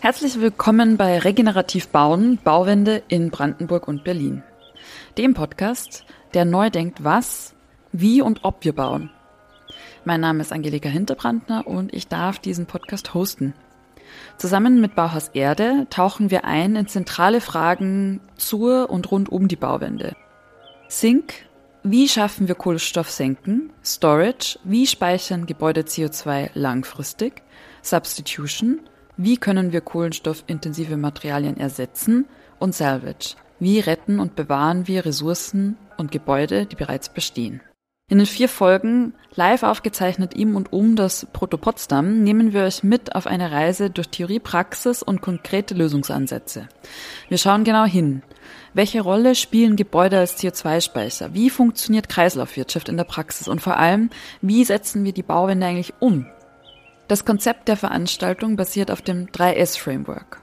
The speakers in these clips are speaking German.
Herzlich willkommen bei Regenerativ Bauen, Bauwende in Brandenburg und Berlin. Dem Podcast, der neu denkt, was, wie und ob wir bauen. Mein Name ist Angelika Hinterbrandner und ich darf diesen Podcast hosten. Zusammen mit Bauhaus Erde tauchen wir ein in zentrale Fragen zur und rund um die Bauwende. Sink, wie schaffen wir Kohlenstoffsenken? Storage, wie speichern Gebäude CO2 langfristig? Substitution, wie können wir kohlenstoffintensive Materialien ersetzen? Und Salvage, wie retten und bewahren wir Ressourcen und Gebäude, die bereits bestehen? In den 4 Folgen, live aufgezeichnet im und um das Proto Potsdam, nehmen wir euch mit auf eine Reise durch Theorie, Praxis und konkrete Lösungsansätze. Wir schauen genau hin. Welche Rolle spielen Gebäude als CO2-Speicher? Wie funktioniert Kreislaufwirtschaft in der Praxis? Und vor allem, wie setzen wir die Bauwende eigentlich um? Das Konzept der Veranstaltung basiert auf dem 3S-Framework.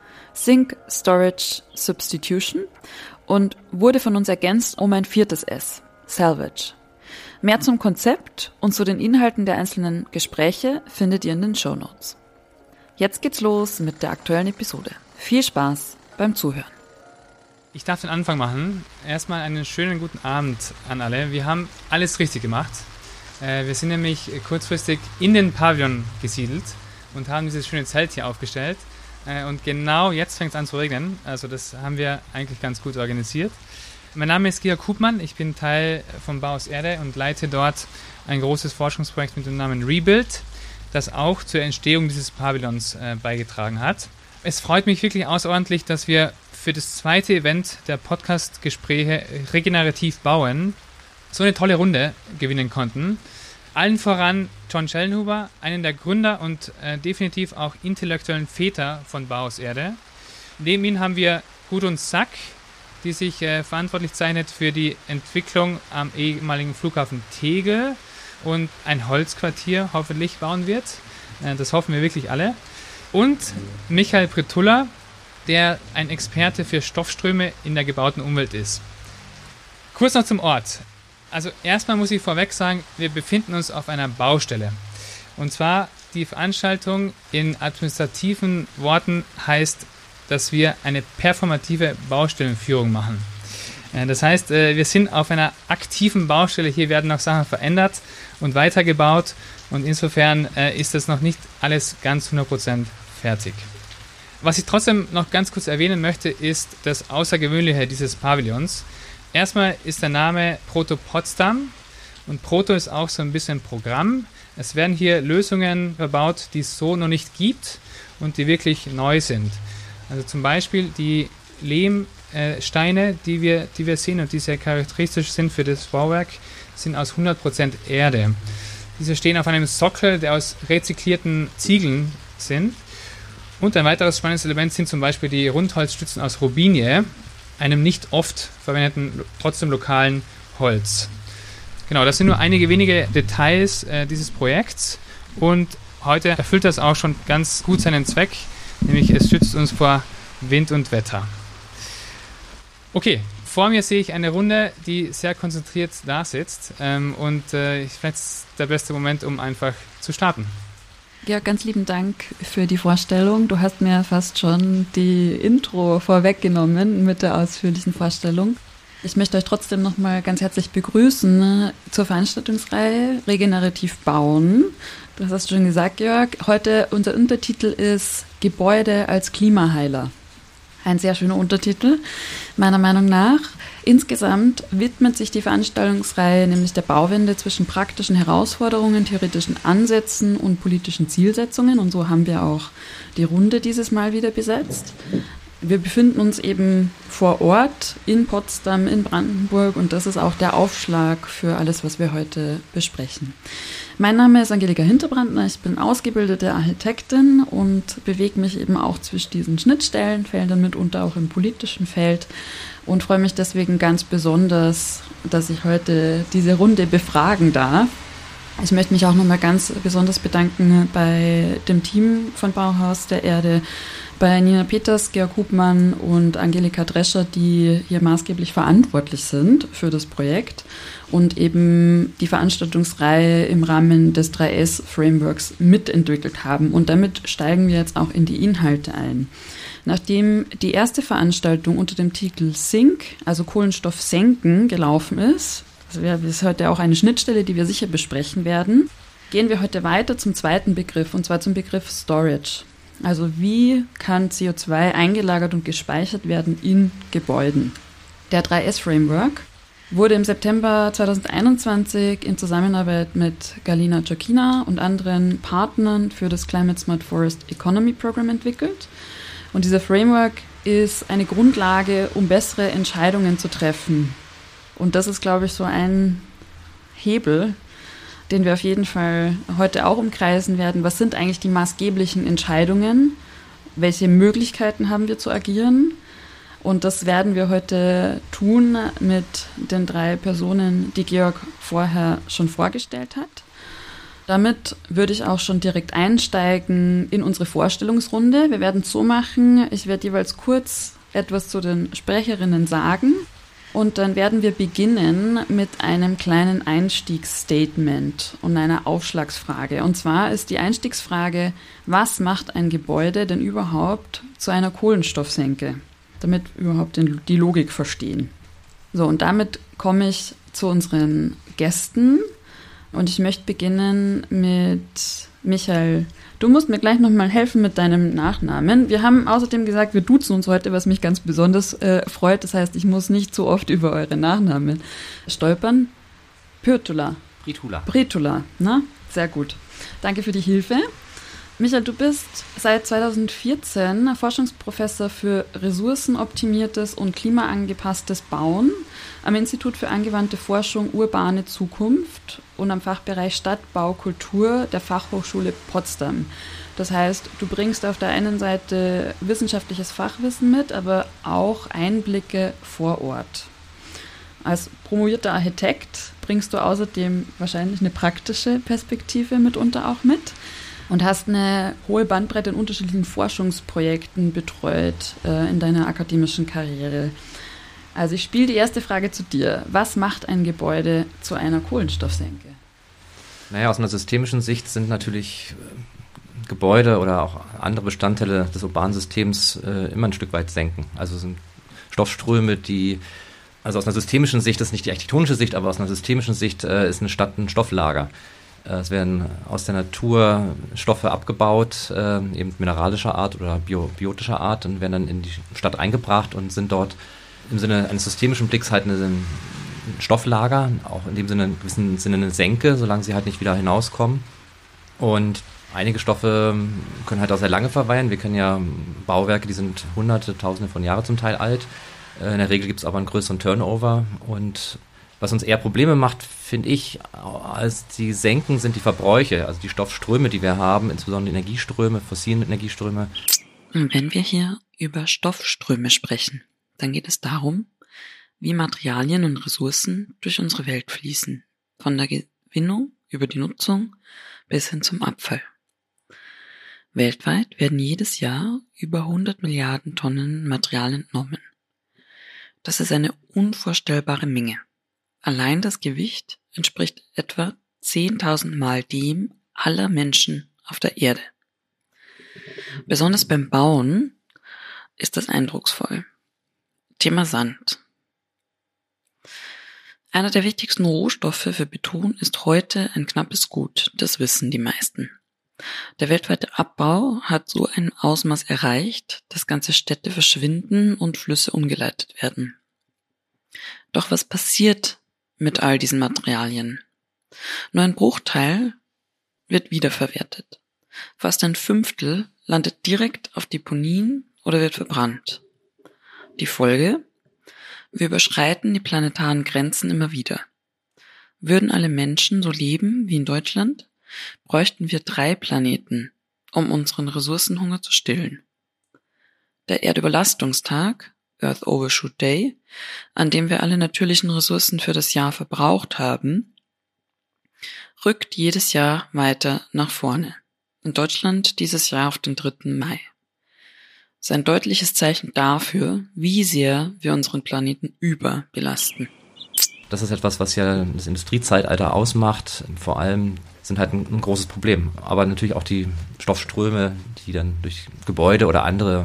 Sink, Storage, Substitution und wurde von uns ergänzt um ein 4. S, Salvage. Mehr zum Konzept und zu den Inhalten der einzelnen Gespräche findet ihr in den Shownotes. Jetzt geht's los mit der aktuellen Episode. Viel Spaß beim Zuhören. Ich darf den Anfang machen. Erstmal einen schönen guten Abend an alle. Wir haben alles richtig gemacht. Wir sind nämlich kurzfristig in den Pavillon gesiedelt und haben dieses schöne Zelt hier aufgestellt. Und genau jetzt fängt es an zu regnen. Also das haben wir eigentlich ganz gut organisiert. Mein Name ist Georg Hubmann. Ich bin Teil vom Bauhaus Erde und leite dort ein großes Forschungsprojekt mit dem Namen Rebuild, das auch zur Entstehung dieses Pavillons beigetragen hat. Es freut mich wirklich außerordentlich, dass wir für das zweite Event der Podcast-Gespräche Regenerativ Bauen so eine tolle Runde gewinnen konnten. Allen voran John Schellenhuber, einen der Gründer und definitiv auch intellektuellen Väter von Bauhaus Erde. Neben ihm haben wir Gudrun Sack, die sich verantwortlich zeichnet für die Entwicklung am ehemaligen Flughafen Tegel und ein Holzquartier hoffentlich bauen wird. Das hoffen wir wirklich alle. Und Michael Pritulla, der ein Experte für Stoffströme in der gebauten Umwelt ist. Kurz noch zum Ort. Also erstmal muss ich vorweg sagen, wir befinden uns auf einer Baustelle. Und zwar die Veranstaltung in administrativen Worten heißt, dass wir eine performative Baustellenführung machen. Das heißt, wir sind auf einer aktiven Baustelle. Hier werden noch Sachen verändert und weitergebaut. Und insofern ist das noch nicht alles ganz 100% fertig. Was ich trotzdem noch ganz kurz erwähnen möchte, ist das Außergewöhnliche dieses Pavillons. Erstmal ist der Name Proto Potsdam und Proto ist auch so ein bisschen Programm. Es werden hier Lösungen verbaut, die es so noch nicht gibt und die wirklich neu sind. Also zum Beispiel die Lehmsteine, die wir sehen und die sehr charakteristisch sind für das Bauwerk, sind aus 100% Erde. Diese stehen auf einem Sockel, der aus rezyklierten Ziegeln sind. Und ein weiteres spannendes Element sind zum Beispiel die Rundholzstützen aus Robinie, einem nicht oft verwendeten, trotzdem lokalen Holz. Genau, das sind nur einige wenige Details dieses Projekts und heute erfüllt das auch schon ganz gut seinen Zweck, nämlich es schützt uns vor Wind und Wetter. Okay, vor mir sehe ich eine Runde, die sehr konzentriert da sitzt und vielleicht ist der beste Moment, um einfach zu starten. Georg, ganz lieben Dank für die Vorstellung. Du hast mir fast schon die Intro vorweggenommen mit der ausführlichen Vorstellung. Ich möchte euch trotzdem nochmal ganz herzlich begrüßen zur Veranstaltungsreihe Regenerativ Bauen. Du hast schon gesagt, Georg, heute unser Untertitel ist Gebäude als Klimaheiler. Ein sehr schöner Untertitel, meiner Meinung nach. Insgesamt widmet sich die Veranstaltungsreihe nämlich der Bauwende zwischen praktischen Herausforderungen, theoretischen Ansätzen und politischen Zielsetzungen. Und so haben wir auch die Runde dieses Mal wieder besetzt. Wir befinden uns eben vor Ort in Potsdam, in Brandenburg und das ist auch der Aufschlag für alles, was wir heute besprechen. Mein Name ist Angelika Hinterbrandner, ich bin ausgebildete Architektin und bewege mich eben auch zwischen diesen Schnittstellenfeldern, mitunter auch im politischen Feld und freue mich deswegen ganz besonders, dass ich heute diese Runde befragen darf. Ich möchte mich auch nochmal ganz besonders bedanken bei dem Team von Bauhaus der Erde, bei Nina Peters, Georg Hubmann und Angelika Drescher, die hier maßgeblich verantwortlich sind für das Projekt und eben die Veranstaltungsreihe im Rahmen des 3S-Frameworks mitentwickelt haben. Und damit steigen wir jetzt auch in die Inhalte ein. Nachdem die erste Veranstaltung unter dem Titel Sink, also Kohlenstoff senken, gelaufen ist, das ist heute auch eine Schnittstelle, die wir sicher besprechen werden, gehen wir heute weiter zum zweiten Begriff, und zwar zum Begriff Storage. Also wie kann CO2 eingelagert und gespeichert werden in Gebäuden? Der 3S-Framework wurde im September 2021 in Zusammenarbeit mit Galina Jockina und anderen Partnern für das Climate Smart Forest Economy Program entwickelt. Und dieser Framework ist eine Grundlage, um bessere Entscheidungen zu treffen. Und das ist, glaube ich, so ein Hebel, den wir auf jeden Fall heute auch umkreisen werden. Was sind eigentlich die maßgeblichen Entscheidungen? Welche Möglichkeiten haben wir zu agieren? Und das werden wir heute tun mit den 3 Personen, die Georg vorher schon vorgestellt hat. Damit würde ich auch schon direkt einsteigen in unsere Vorstellungsrunde. Wir werden es so machen, ich werde jeweils kurz etwas zu den Sprecherinnen sagen. Und dann werden wir beginnen mit einem kleinen Einstiegsstatement und einer Aufschlagsfrage. Und zwar ist die Einstiegsfrage, was macht ein Gebäude denn überhaupt zu einer Kohlenstoffsenke? Damit wir überhaupt die Logik verstehen. So, und damit komme ich zu unseren Gästen. Und ich möchte beginnen mit Michael. Du musst mir gleich nochmal helfen mit deinem Nachnamen. Wir haben außerdem gesagt, wir duzen uns heute, was mich ganz besonders freut. Das heißt, ich muss nicht so oft über eure Nachnamen stolpern. Pürtula. Bretula, na? Sehr gut. Danke für die Hilfe. Michael, du bist seit 2014 Forschungsprofessor für ressourcenoptimiertes und klimaangepasstes Bauen am Institut für angewandte Forschung Urbane Zukunft und am Fachbereich Stadtbaukultur der Fachhochschule Potsdam. Das heißt, du bringst auf der einen Seite wissenschaftliches Fachwissen mit, aber auch Einblicke vor Ort. Als promovierter Architekt bringst du außerdem wahrscheinlich eine praktische Perspektive mitunter auch mit. Und hast eine hohe Bandbreite in unterschiedlichen Forschungsprojekten betreut in deiner akademischen Karriere. Also ich spiele die erste Frage zu dir. Was macht ein Gebäude zu einer Kohlenstoffsenke? Naja, aus einer systemischen Sicht sind natürlich Gebäude oder auch andere Bestandteile des urbanen Systems immer ein Stück weit senken. Also sind Stoffströme, also aus einer systemischen Sicht, das ist nicht die architektonische Sicht, aber aus einer systemischen Sicht ist eine Stadt ein Stofflager. Es werden aus der Natur Stoffe abgebaut, eben mineralischer Art oder biotischer Art, und werden dann in die Stadt eingebracht und sind dort im Sinne eines systemischen Blicks halt ein Stofflager, auch in dem Sinne, in gewissem Sinne eine Senke, solange sie halt nicht wieder hinauskommen. Und einige Stoffe können halt auch sehr lange verweilen. Wir kennen ja Bauwerke, die sind Hunderte, Tausende von Jahren zum Teil alt. In der Regel gibt es aber einen größeren Turnover, und was uns eher Probleme macht, finde ich, als die Senken, sind die Verbräuche, also die Stoffströme, die wir haben, insbesondere Energieströme, fossile Energieströme. Und wenn wir hier über Stoffströme sprechen, dann geht es darum, wie Materialien und Ressourcen durch unsere Welt fließen, von der Gewinnung über die Nutzung bis hin zum Abfall. Weltweit werden jedes Jahr über 100 Milliarden Tonnen Material entnommen. Das ist eine unvorstellbare Menge. Allein das Gewicht entspricht etwa 10.000 Mal dem aller Menschen auf der Erde. Besonders beim Bauen ist das eindrucksvoll. Thema Sand. Einer der wichtigsten Rohstoffe für Beton ist heute ein knappes Gut, das wissen die meisten. Der weltweite Abbau hat so ein Ausmaß erreicht, dass ganze Städte verschwinden und Flüsse umgeleitet werden. Doch was passiert mit all diesen Materialien? Nur ein Bruchteil wird wiederverwertet. Fast ein Fünftel landet direkt auf Deponien oder wird verbrannt. Die Folge? Wir überschreiten die planetaren Grenzen immer wieder. Würden alle Menschen so leben wie in Deutschland, bräuchten wir 3 Planeten, um unseren Ressourcenhunger zu stillen. Der Erdüberlastungstag, Earth Overshoot Day, an dem wir alle natürlichen Ressourcen für das Jahr verbraucht haben rückt jedes Jahr weiter nach vorne. In Deutschland dieses Jahr auf den 3. Mai. Das ist ein deutliches Zeichen dafür, wie sehr wir unseren Planeten überbelasten. Das ist etwas, was ja das Industriezeitalter ausmacht. Vor allem sind halt ein großes Problem. Aber natürlich auch die Stoffströme, die dann durch Gebäude oder andere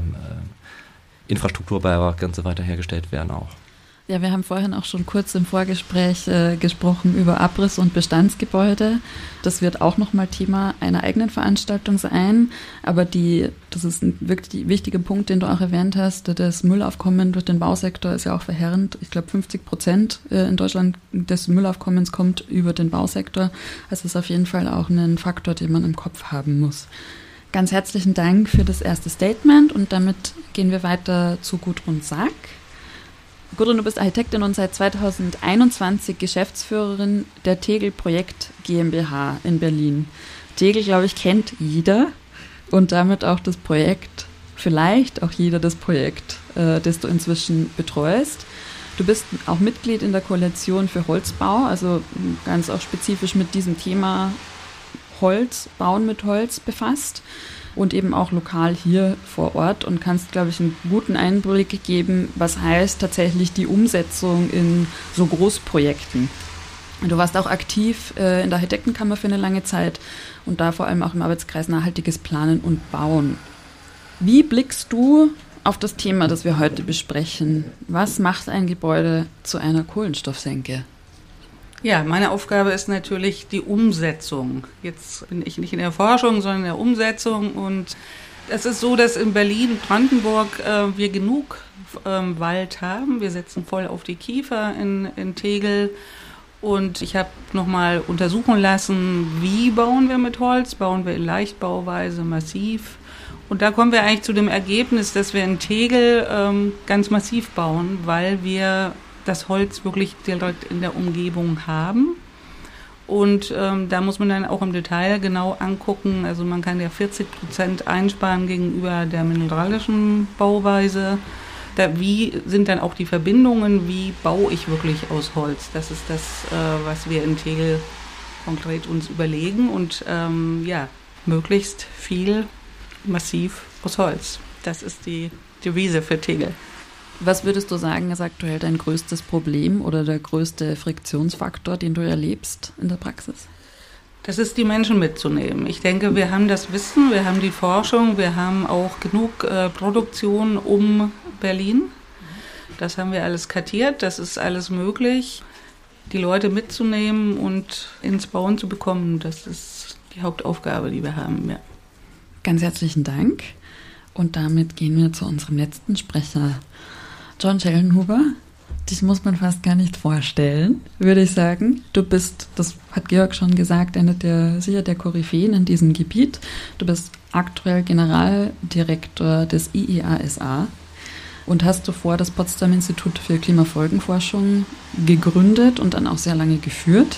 Infrastrukturbauwerke und so weiter hergestellt werden auch. Ja, wir haben vorhin auch schon kurz im Vorgespräch gesprochen über Abriss- und Bestandsgebäude. Das wird auch nochmal Thema einer eigenen Veranstaltung sein. Aber das ist ein wirklich wichtiger Punkt, den du auch erwähnt hast. Das Müllaufkommen durch den Bausektor ist ja auch verheerend. Ich glaube, 50% in Deutschland des Müllaufkommens kommt über den Bausektor. Das ist auf jeden Fall auch ein Faktor, den man im Kopf haben muss. Ganz herzlichen Dank für das erste Statement und damit gehen wir weiter zu Gudrun Sack. Gudrun, du bist Architektin und seit 2021 Geschäftsführerin der Tegel Projekt GmbH in Berlin. Tegel, glaube ich, kennt jeder und damit auch das Projekt, vielleicht auch jeder das Projekt, das du inzwischen betreust. Du bist auch Mitglied in der Koalition für Holzbau, also ganz auch spezifisch mit diesem Thema Holz, Bauen mit Holz befasst. Und eben auch lokal hier vor Ort und kannst, glaube ich, einen guten Einblick geben, was heißt tatsächlich die Umsetzung in so Großprojekten. Du warst auch aktiv in der Architektenkammer für eine lange Zeit und da vor allem auch im Arbeitskreis Nachhaltiges Planen und Bauen. Wie blickst du auf das Thema, das wir heute besprechen? Was macht ein Gebäude zu einer Kohlenstoffsenke? Ja, meine Aufgabe ist natürlich die Umsetzung. Jetzt bin ich nicht in der Forschung, sondern in der Umsetzung. Und es ist so, dass in Berlin-Brandenburg wir genug Wald haben. Wir setzen voll auf die Kiefer in Tegel. Und ich habe nochmal untersuchen lassen, wie bauen wir mit Holz? Bauen wir in Leichtbauweise, massiv? Und da kommen wir eigentlich zu dem Ergebnis, dass wir in Tegel ganz massiv bauen, weil wir das Holz wirklich direkt in der Umgebung haben. Und da muss man dann auch im Detail genau angucken. Also man kann ja 40% einsparen gegenüber der mineralischen Bauweise. Wie sind dann auch die Verbindungen? Wie baue ich wirklich aus Holz? Das ist das, was wir in Tegel konkret uns überlegen. Und möglichst viel massiv aus Holz. Das ist die Devise für Tegel. Was würdest du sagen, ist aktuell dein größtes Problem oder der größte Friktionsfaktor, den du erlebst in der Praxis? Das ist, die Menschen mitzunehmen. Ich denke, wir haben das Wissen, wir haben die Forschung, wir haben auch genug Produktion um Berlin. Das haben wir alles kartiert, das ist alles möglich. Die Leute mitzunehmen und ins Bauen zu bekommen, das ist die Hauptaufgabe, die wir haben. Ja. Ganz herzlichen Dank. Und damit gehen wir zu unserem letzten Sprecher. John Schellenhuber, dich muss man fast gar nicht vorstellen, würde ich sagen. Du bist, das hat Georg schon gesagt, sicher der Koryphäen in diesem Gebiet. Du bist aktuell Generaldirektor des IEASA und hast zuvor das Potsdam Institut für Klimafolgenforschung gegründet und dann auch sehr lange geführt.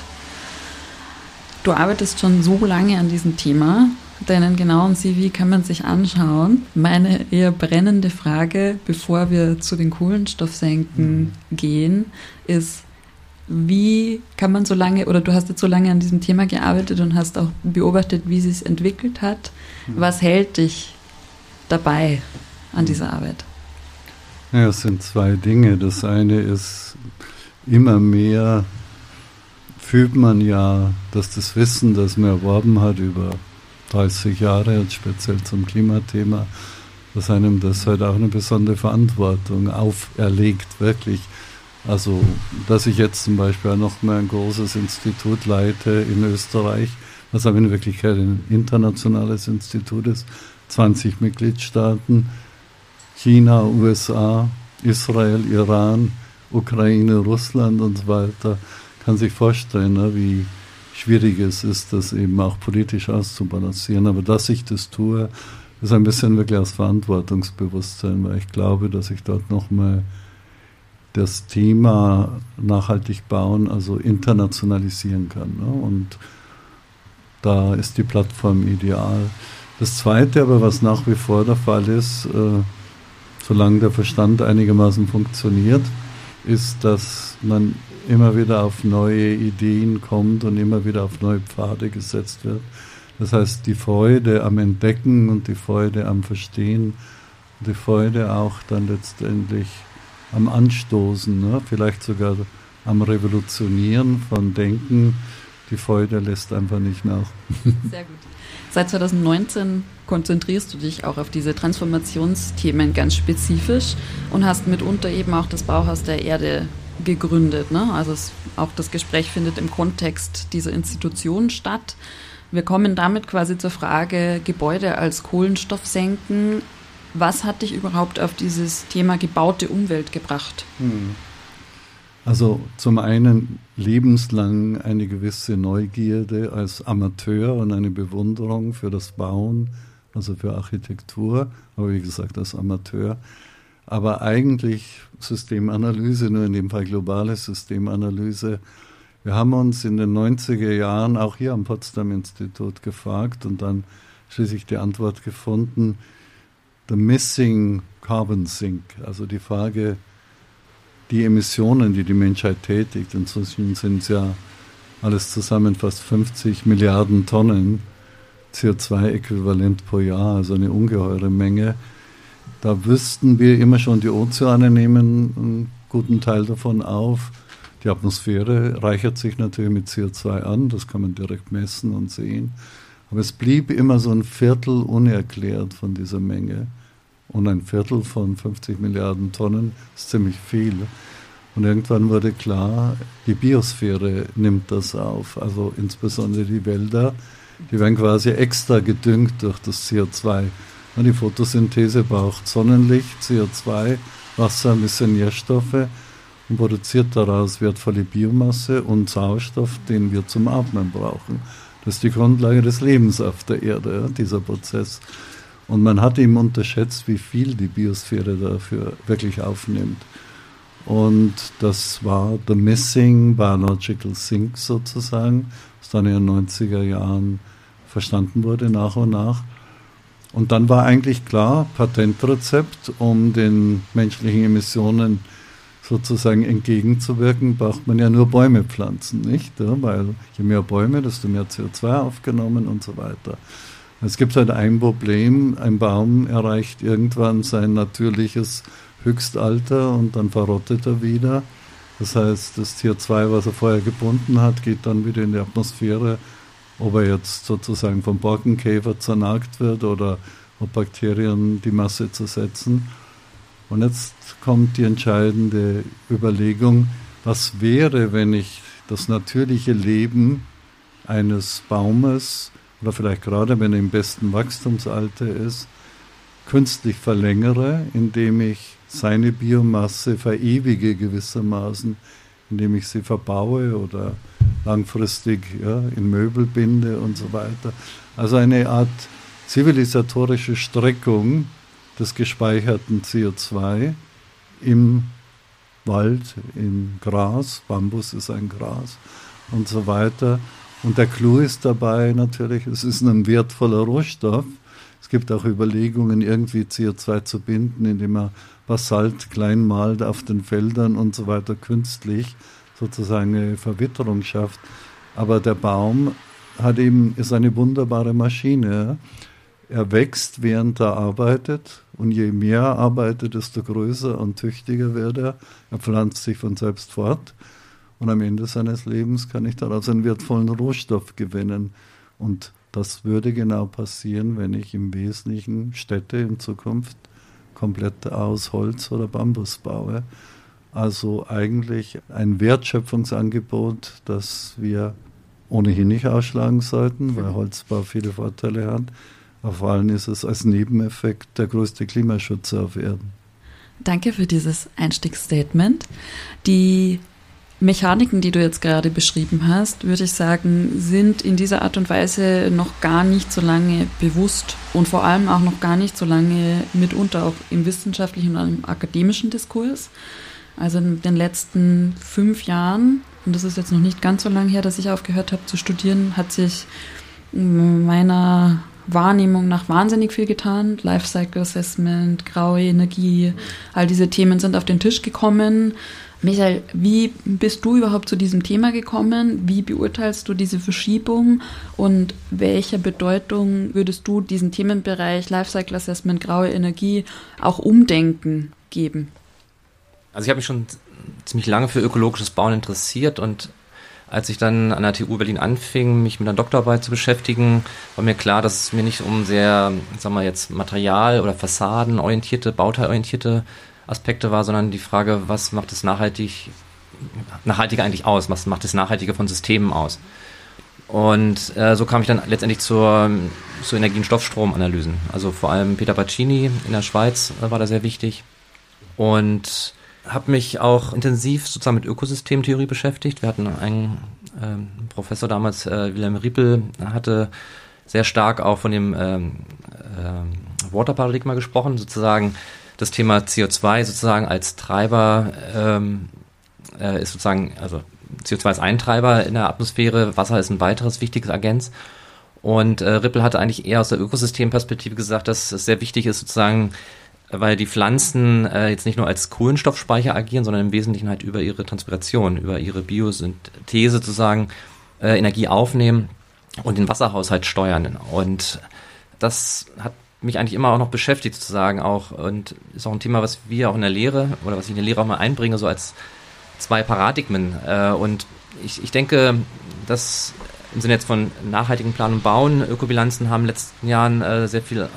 Du arbeitest schon so lange an diesem Thema. Deinen genauen CV kann man sich anschauen. Meine eher brennende Frage, bevor wir zu den Kohlenstoffsenken gehen, ist, wie kann man so lange, oder du hast jetzt so lange an diesem Thema gearbeitet und hast auch beobachtet, wie es sich entwickelt hat. Was hält dich dabei an dieser Arbeit? Ja, es sind zwei Dinge. Das eine ist, immer mehr fühlt man ja, dass das Wissen, das man erworben hat über 30 Jahre, jetzt speziell zum Klimathema, dass einem das halt auch eine besondere Verantwortung auferlegt, wirklich. Also, dass ich jetzt zum Beispiel auch noch mal ein großes Institut leite in Österreich, was aber in Wirklichkeit ein internationales Institut ist, 20 Mitgliedstaaten, China, USA, Israel, Iran, Ukraine, Russland und so weiter, kann sich vorstellen, ne, wie schwierig es ist, das eben auch politisch auszubalancieren. Aber dass ich das tue, ist ein bisschen wirklich aus Verantwortungsbewusstsein, weil ich glaube, dass ich dort nochmal das Thema nachhaltig bauen, also internationalisieren kann. Ne? Und da ist die Plattform ideal. Das Zweite aber, was nach wie vor der Fall ist, solange der Verstand einigermaßen funktioniert, ist, dass man immer wieder auf neue Ideen kommt und immer wieder auf neue Pfade gesetzt wird. Das heißt, die Freude am Entdecken und die Freude am Verstehen, die Freude auch dann letztendlich am Anstoßen, ne? Vielleicht sogar am Revolutionieren von Denken, die Freude lässt einfach nicht nach. Sehr gut. Seit 2019 konzentrierst du dich auch auf diese Transformationsthemen ganz spezifisch und hast mitunter eben auch das Bauhaus der Erde gegründet, ne? Also auch das Gespräch findet im Kontext dieser Institution statt. Wir kommen damit quasi zur Frage Gebäude als Kohlenstoffsenken. Was hat dich überhaupt auf dieses Thema gebaute Umwelt gebracht? Also zum einen lebenslang eine gewisse Neugierde als Amateur und eine Bewunderung für das Bauen, also für Architektur, aber wie gesagt als Amateur. Aber eigentlich Systemanalyse, nur in dem Fall globale Systemanalyse. Wir haben uns in den 90er Jahren auch hier am Potsdam-Institut gefragt und dann schließlich die Antwort gefunden, the missing carbon sink, also die Frage, die Emissionen, die die Menschheit tätigt, inzwischen sind es ja alles zusammen fast 50 Milliarden Tonnen CO2-Äquivalent pro Jahr, also eine ungeheure Menge. Da wüssten wir immer schon, die Ozeane nehmen einen guten Teil davon auf. Die Atmosphäre reichert sich natürlich mit CO2 an, das kann man direkt messen und sehen. Aber es blieb immer so ein Viertel unerklärt von dieser Menge. Und ein Viertel von 50 Milliarden Tonnen ist ziemlich viel. Und irgendwann wurde klar, die Biosphäre nimmt das auf. Also insbesondere die Wälder, die werden quasi extra gedüngt durch das CO2. Und die Photosynthese braucht Sonnenlicht, CO2, Wasser, ein bisschen Nährstoffe und produziert daraus wertvolle Biomasse und Sauerstoff, den wir zum Atmen brauchen. Das ist die Grundlage des Lebens auf der Erde, dieser Prozess. Und man hat eben unterschätzt, wie viel die Biosphäre dafür wirklich aufnimmt. Und das war the missing biological sink sozusagen, was dann in den 90er Jahren verstanden wurde nach und nach. Und dann war eigentlich klar, Patentrezept, um den menschlichen Emissionen sozusagen entgegenzuwirken, braucht man ja nur Bäume pflanzen, nicht? Ja, weil je mehr Bäume, desto mehr CO2 aufgenommen und so weiter. Es gibt halt ein Problem, ein Baum erreicht irgendwann sein natürliches Höchstalter und dann verrottet er wieder. Das heißt, das CO2, was er vorher gebunden hat, geht dann wieder in die Atmosphäre, ob er jetzt sozusagen vom Borkenkäfer zernagt wird oder ob Bakterien die Masse zersetzen. Und jetzt kommt die entscheidende Überlegung, was wäre, wenn ich das natürliche Leben eines Baumes oder vielleicht gerade, wenn er im besten Wachstumsalter ist, künstlich verlängere, indem ich seine Biomasse verewige gewissermaßen, indem ich sie verbaue oder langfristig in Möbel binde und so weiter. Also eine Art zivilisatorische Streckung des gespeicherten CO2 im Wald, im Gras, Bambus ist ein Gras und so weiter. Und der Clou ist dabei natürlich, es ist ein wertvoller Rohstoff. Es gibt auch Überlegungen, irgendwie CO2 zu binden, indem man Basalt klein malt auf den Feldern und so weiter, künstlich sozusagen eine Verwitterung schafft. Aber der Baum ist eine wunderbare Maschine. Er wächst, während er arbeitet, und je mehr er arbeitet, desto größer und tüchtiger wird er. Er pflanzt sich von selbst fort. Und am Ende seines Lebens kann ich daraus einen wertvollen Rohstoff gewinnen. Und das würde genau passieren, wenn ich im Wesentlichen Städte in Zukunft komplett aus Holz oder Bambus baue. Also eigentlich ein Wertschöpfungsangebot, das wir ohnehin nicht ausschlagen sollten, weil Holzbau viele Vorteile hat. Aber vor allem ist es als Nebeneffekt der größte Klimaschützer auf Erden. Danke für dieses Einstiegsstatement. Die Mechaniken, die du jetzt gerade beschrieben hast, würde ich sagen, sind in dieser Art und Weise noch gar nicht so lange bewusst und vor allem auch noch gar nicht so lange mitunter auch im wissenschaftlichen und im akademischen Diskurs. Also in den letzten 5 Jahren, und das ist jetzt noch nicht ganz so lange her, dass ich aufgehört habe zu studieren, hat sich meiner Wahrnehmung nach wahnsinnig viel getan. Lifecycle Assessment, graue Energie, all diese Themen sind auf den Tisch gekommen. Michael, wie bist du überhaupt zu diesem Thema gekommen? Wie beurteilst du diese Verschiebung und welche Bedeutung würdest du diesen Themenbereich Lifecycle Assessment, graue Energie auch Umdenken geben? Also ich habe mich schon ziemlich lange für ökologisches Bauen interessiert und als ich dann an der TU Berlin anfing, mich mit einer Doktorarbeit zu beschäftigen, war mir klar, dass es mir nicht um sehr, sagen wir jetzt, Material- oder Fassadenorientierte, bauteilorientierte Aspekte war, sondern die Frage, was macht das Nachhaltige eigentlich aus? Was macht das Nachhaltige von Systemen aus? Und so kam ich dann letztendlich zu Energie- und Stoffstromanalysen. Also vor allem Peter Baccini in der Schweiz war da sehr wichtig. Und habe mich auch intensiv sozusagen mit Ökosystemtheorie beschäftigt. Wir hatten einen Professor damals, Wilhelm Riepel, hatte sehr stark auch von dem Water-Paradigma gesprochen, sozusagen das Thema CO2 sozusagen als Treiber ist sozusagen, also CO2 ist ein Treiber in der Atmosphäre, Wasser ist ein weiteres wichtiges Agens. Und Rippel hatte eigentlich eher aus der Ökosystemperspektive gesagt, dass es sehr wichtig ist sozusagen, weil die Pflanzen jetzt nicht nur als Kohlenstoffspeicher agieren, sondern im Wesentlichen halt über ihre Transpiration, über ihre Biosynthese sozusagen Energie aufnehmen und den Wasserhaushalt steuern. Und das hat mich eigentlich immer auch noch beschäftigt sozusagen auch und ist auch ein Thema, was wir auch in der Lehre oder was ich in der Lehre auch mal einbringe, so als zwei Paradigmen. Und ich denke, dass im Sinne jetzt von nachhaltigen Plan und Bauen, Ökobilanzen haben in den letzten Jahren sehr viel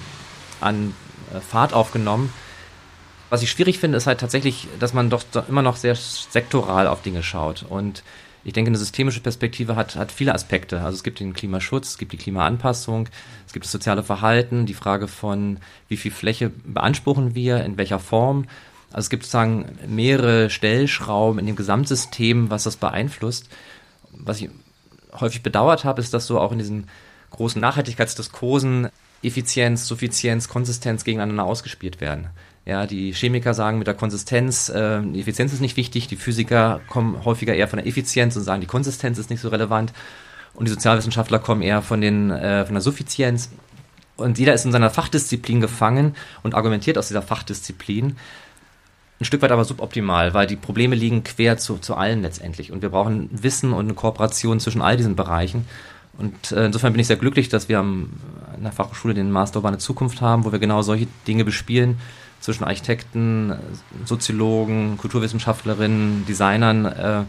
an Fahrt aufgenommen. Was ich schwierig finde, ist halt tatsächlich, dass man doch immer noch sehr sektoral auf Dinge schaut. Und ich denke, eine systemische Perspektive hat viele Aspekte. Also es gibt den Klimaschutz, es gibt die Klimaanpassung, es gibt das soziale Verhalten, die Frage von, wie viel Fläche beanspruchen wir, in welcher Form. Also es gibt sozusagen mehrere Stellschrauben in dem Gesamtsystem, was das beeinflusst. Was ich häufig bedauert habe, ist, dass so auch in diesen großen Nachhaltigkeitsdiskursen Effizienz, Suffizienz, Konsistenz gegeneinander ausgespielt werden. Ja, die Chemiker sagen mit der Konsistenz, die Effizienz ist nicht wichtig, die Physiker kommen häufiger eher von der Effizienz und sagen, die Konsistenz ist nicht so relevant und die Sozialwissenschaftler kommen eher von der Suffizienz und jeder ist in seiner Fachdisziplin gefangen und argumentiert aus dieser Fachdisziplin ein Stück weit aber suboptimal, weil die Probleme liegen quer zu allen letztendlich und wir brauchen Wissen und eine Kooperation zwischen all diesen Bereichen. Und insofern bin ich sehr glücklich, dass wir in der Fachhochschule den Master Urbane Zukunft haben, wo wir genau solche Dinge bespielen, zwischen Architekten, Soziologen, Kulturwissenschaftlerinnen, Designern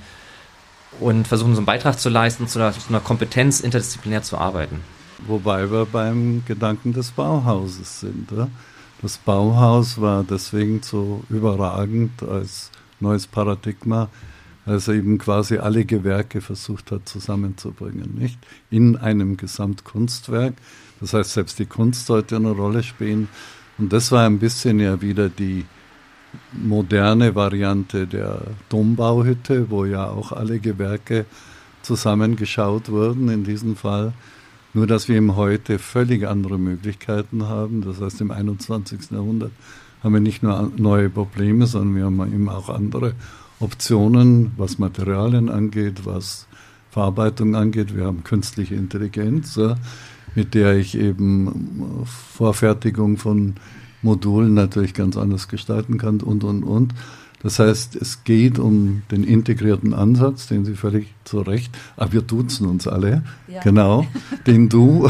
und versuchen, so einen Beitrag zu leisten, zu einer Kompetenz, interdisziplinär zu arbeiten. Wobei wir beim Gedanken des Bauhauses sind. Ja? Das Bauhaus war deswegen so überragend als neues Paradigma, als er eben quasi alle Gewerke versucht hat zusammenzubringen, nicht? In einem Gesamtkunstwerk. Das heißt, selbst die Kunst sollte eine Rolle spielen. Und das war ein bisschen ja wieder die moderne Variante der Dombauhütte, wo ja auch alle Gewerke zusammengeschaut wurden in diesem Fall. Nur, dass wir eben heute völlig andere Möglichkeiten haben. Das heißt, im 21. Jahrhundert haben wir nicht nur neue Probleme, sondern wir haben eben auch andere Optionen, was Materialien angeht, was Verarbeitung angeht. Wir haben künstliche Intelligenz, mit der ich eben Vorfertigung von Modulen natürlich ganz anders gestalten kann und. Das heißt, es geht um den integrierten Ansatz, den Sie völlig zu Recht, aber wir duzen uns alle, ja. Genau, den du,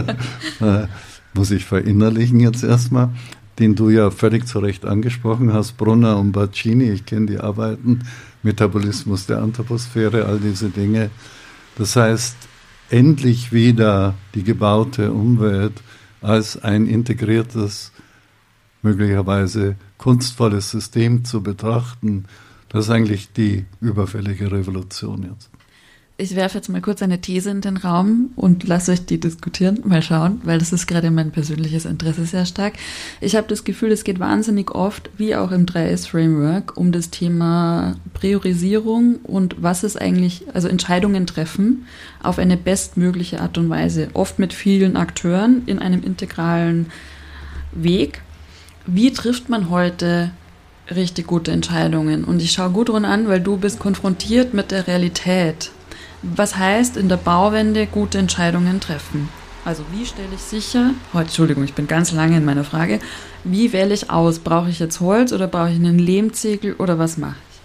muss ich verinnerlichen jetzt erstmal, den du ja völlig zu Recht angesprochen hast, Brunner und Baccini, ich kenne die Arbeiten, Metabolismus der Anthroposphäre, all diese Dinge. Das heißt, endlich wieder die gebaute Umwelt als ein integriertes, möglicherweise kunstvolles System zu betrachten, das ist eigentlich die überfällige Revolution jetzt. Ich werfe jetzt mal kurz eine These in den Raum und lasse euch die diskutieren, mal schauen, weil das ist gerade mein persönliches Interesse sehr stark. Ich habe das Gefühl, es geht wahnsinnig oft, wie auch im 3S-Framework, um das Thema Priorisierung und was ist eigentlich, also Entscheidungen treffen auf eine bestmögliche Art und Weise, oft mit vielen Akteuren in einem integralen Weg. Wie trifft man heute richtig gute Entscheidungen? Und ich schaue Gudrun an, weil du bist konfrontiert mit der Realität. Was heißt in der Bauwende gute Entscheidungen treffen? Also wie stelle ich sicher, Entschuldigung, ich bin ganz lange in meiner Frage, wie wähle ich aus? Brauche ich jetzt Holz oder brauche ich einen Lehmziegel oder was mache ich?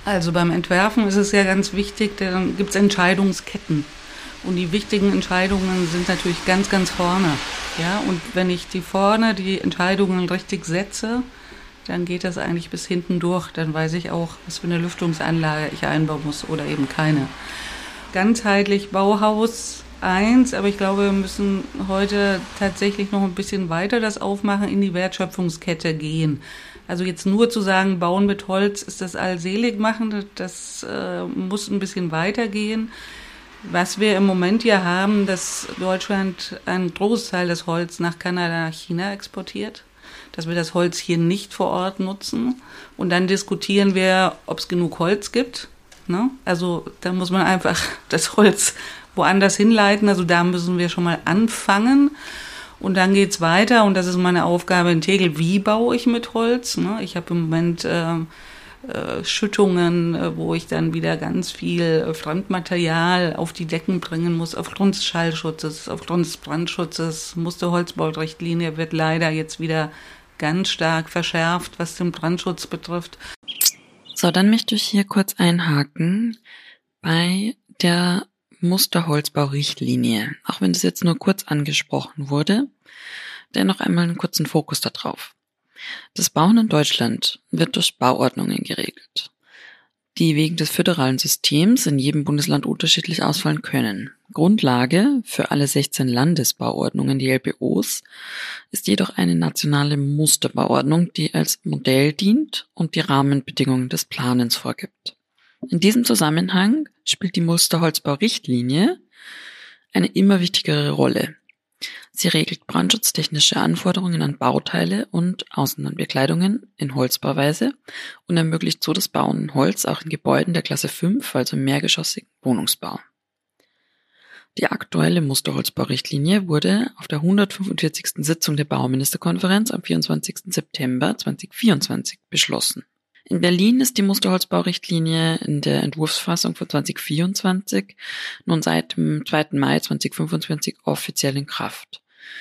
Also beim Entwerfen ist es ja ganz wichtig, dann gibt es Entscheidungsketten. Und die wichtigen Entscheidungen sind natürlich ganz, ganz vorne. Ja? Und wenn ich die Entscheidungen richtig setze, dann geht das eigentlich bis hinten durch. Dann weiß ich auch, was für eine Lüftungsanlage ich einbauen muss oder eben keine. Ganzheitlich Bauhaus 1, aber ich glaube, wir müssen heute tatsächlich noch ein bisschen weiter das aufmachen, in die Wertschöpfungskette gehen. Also jetzt nur zu sagen, bauen mit Holz ist das allselig machen, das muss ein bisschen weitergehen. Was wir im Moment ja haben, dass Deutschland einen Großteil des Holz nach Kanada, China exportiert, dass wir das Holz hier nicht vor Ort nutzen. Und dann diskutieren wir, ob es genug Holz gibt. Ne? Also da muss man einfach das Holz woanders hinleiten. Also da müssen wir schon mal anfangen. Und dann geht's weiter. Und das ist meine Aufgabe in Tegel. Wie baue ich mit Holz? Ne? Ich habe im Moment Schüttungen, wo ich dann wieder ganz viel Fremdmaterial auf die Decken bringen muss, aufgrund des Schallschutzes, aufgrund des Brandschutzes. Musterholzbaurichtlinie wird leider jetzt wieder ganz stark verschärft, was den Brandschutz betrifft. So, dann möchte ich hier kurz einhaken bei der Musterholzbaurichtlinie. Auch wenn das jetzt nur kurz angesprochen wurde, dennoch einmal einen kurzen Fokus darauf. Das Bauen in Deutschland wird durch Bauordnungen geregelt, die wegen des föderalen Systems in jedem Bundesland unterschiedlich ausfallen können. Grundlage für alle 16 Landesbauordnungen, die LBOs, ist jedoch eine nationale Musterbauordnung, die als Modell dient und die Rahmenbedingungen des Planens vorgibt. In diesem Zusammenhang spielt die Musterholzbaurichtlinie eine immer wichtigere Rolle. Sie regelt brandschutztechnische Anforderungen an Bauteile und Außenbekleidungen in Holzbauweise und ermöglicht so das Bauen in Holz auch in Gebäuden der Klasse 5, also mehrgeschossigen Wohnungsbau. Die aktuelle Musterholzbaurichtlinie wurde auf der 145. Sitzung der Bauministerkonferenz am 24. September 2024 beschlossen. In Berlin ist die Musterholzbaurichtlinie in der Entwurfsfassung für 2024 nun seit dem 2. Mai 2025 offiziell in Kraft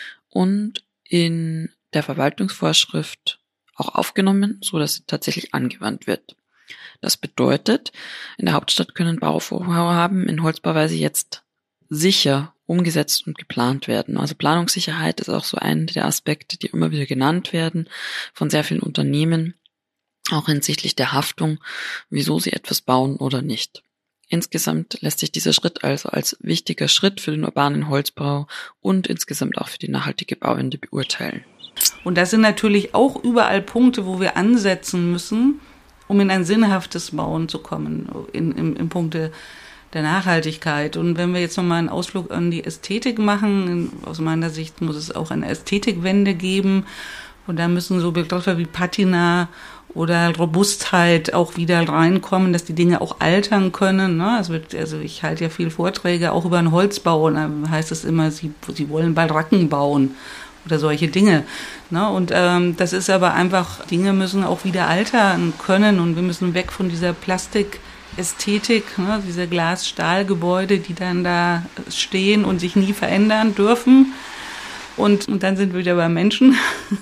und in der Verwaltungsvorschrift auch aufgenommen, so dass sie tatsächlich angewandt wird. Das bedeutet, in der Hauptstadt können Bauvorhaben in Holzbauweise jetzt sicher umgesetzt und geplant werden. Also Planungssicherheit ist auch so einer der Aspekte, die immer wieder genannt werden von sehr vielen Unternehmen, auch hinsichtlich der Haftung, wieso sie etwas bauen oder nicht. Insgesamt lässt sich dieser Schritt also als wichtiger Schritt für den urbanen Holzbau und insgesamt auch für die nachhaltige Bauwende beurteilen. Und das sind natürlich auch überall Punkte, wo wir ansetzen müssen, um in ein sinnhaftes Bauen zu kommen, in Punkte der Nachhaltigkeit. Und wenn wir jetzt nochmal einen Ausflug an die Ästhetik machen, aus meiner Sicht muss es auch eine Ästhetikwende geben. Und da müssen so Begriffe wie Patina oder Robustheit auch wieder reinkommen, dass die Dinge auch altern können. Ne? Also ich halte ja viel Vorträge auch über den Holzbau. Und dann heißt es immer, sie wollen Baracken bauen oder solche Dinge. Ne? Und das ist aber einfach, Dinge müssen auch wieder altern können. Und wir müssen weg von dieser Plastikästhetik, ne? Diese Glas-Stahl-Gebäude, die dann da stehen und sich nie verändern dürfen. Und dann sind wir wieder beim Menschen.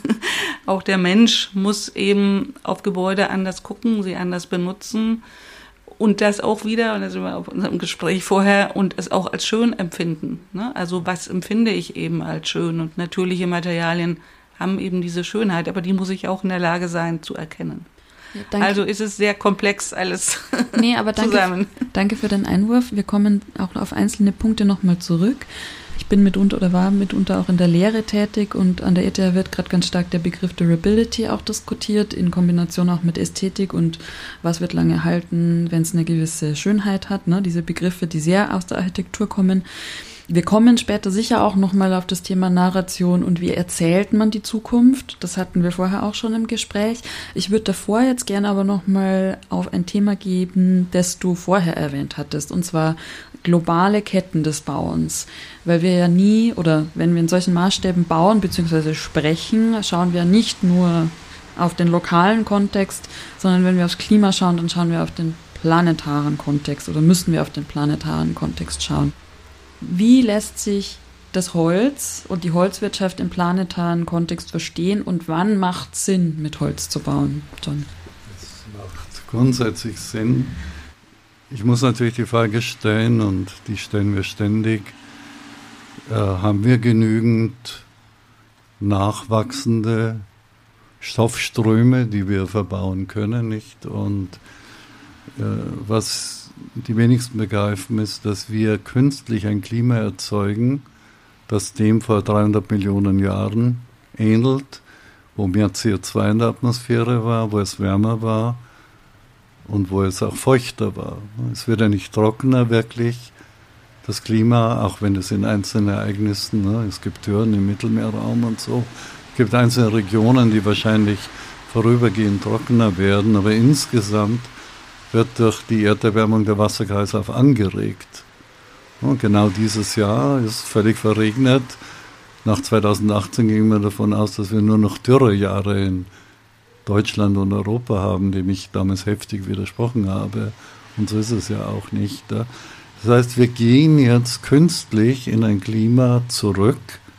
Auch der Mensch muss eben auf Gebäude anders gucken, sie anders benutzen und das auch wieder, und da sind wir auf unserem Gespräch vorher, und es auch als schön empfinden. Ne? Also was empfinde ich eben als schön? Und natürliche Materialien haben eben diese Schönheit, aber die muss ich auch in der Lage sein zu erkennen. Ja, also ist es sehr komplex alles zusammen. Danke für den Einwurf. Wir kommen auch auf einzelne Punkte nochmal zurück. Ich bin war mitunter auch in der Lehre tätig und an der ETH wird gerade ganz stark der Begriff Durability auch diskutiert, in Kombination auch mit Ästhetik und was wird lange halten, wenn es eine gewisse Schönheit hat, ne? Diese Begriffe, die sehr aus der Architektur kommen. Wir kommen später sicher auch nochmal auf das Thema Narration und wie erzählt man die Zukunft. Das hatten wir vorher auch schon im Gespräch. Ich würde davor jetzt gerne aber nochmal auf ein Thema geben, das du vorher erwähnt hattest, und zwar globale Ketten des Bauens. Weil wir ja nie, oder wenn wir in solchen Maßstäben bauen bzw. sprechen, schauen wir nicht nur auf den lokalen Kontext, sondern wenn wir aufs Klima schauen, dann schauen wir auf den planetaren Kontext oder müssen wir auf den planetaren Kontext schauen. Wie lässt sich das Holz und die Holzwirtschaft im planetaren Kontext verstehen und wann macht es Sinn, mit Holz zu bauen, John? Es macht grundsätzlich sind. Ich muss natürlich die Frage stellen, und die stellen wir ständig, haben wir genügend nachwachsende Stoffströme, die wir verbauen können, nicht? Und was die wenigsten begreifen, ist, dass wir künstlich ein Klima erzeugen, das dem vor 300 Millionen Jahren ähnelt, wo mehr CO2 in der Atmosphäre war, wo es wärmer war und wo es auch feuchter war. Es wird ja nicht trockener wirklich, das Klima, auch wenn es in einzelnen Ereignissen, es gibt Dürren im Mittelmeerraum und so, es gibt einzelne Regionen, die wahrscheinlich vorübergehend trockener werden, aber insgesamt wird durch die Erderwärmung der Wasserkreislauf angeregt. Und genau dieses Jahr ist völlig verregnet. Nach 2018 gingen wir davon aus, dass wir nur noch Dürrejahre in Deutschland und Europa haben, dem ich damals heftig widersprochen habe. Und so ist es ja auch nicht. Das heißt, wir gehen jetzt künstlich in ein Klima zurück,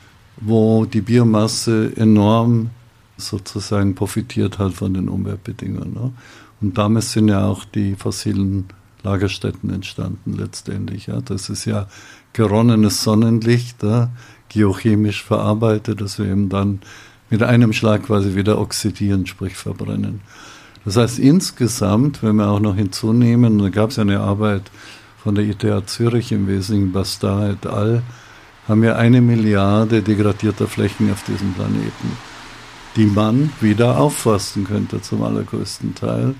wo die Biomasse enorm sozusagen profitiert hat von den Umweltbedingungen. Und damals sind ja auch die fossilen Lagerstätten entstanden letztendlich. Das ist ja geronnenes Sonnenlicht, geochemisch verarbeitet, das wir eben dann mit einem Schlag quasi wieder oxidieren, sprich verbrennen. Das heißt, insgesamt, wenn wir auch noch hinzunehmen, da gab es ja eine Arbeit von der ETH Zürich im Wesentlichen, Bastard et al., haben wir 1 Milliarde degradierter Flächen auf diesem Planeten, die man wieder aufforsten könnte zum allergrößten Teil,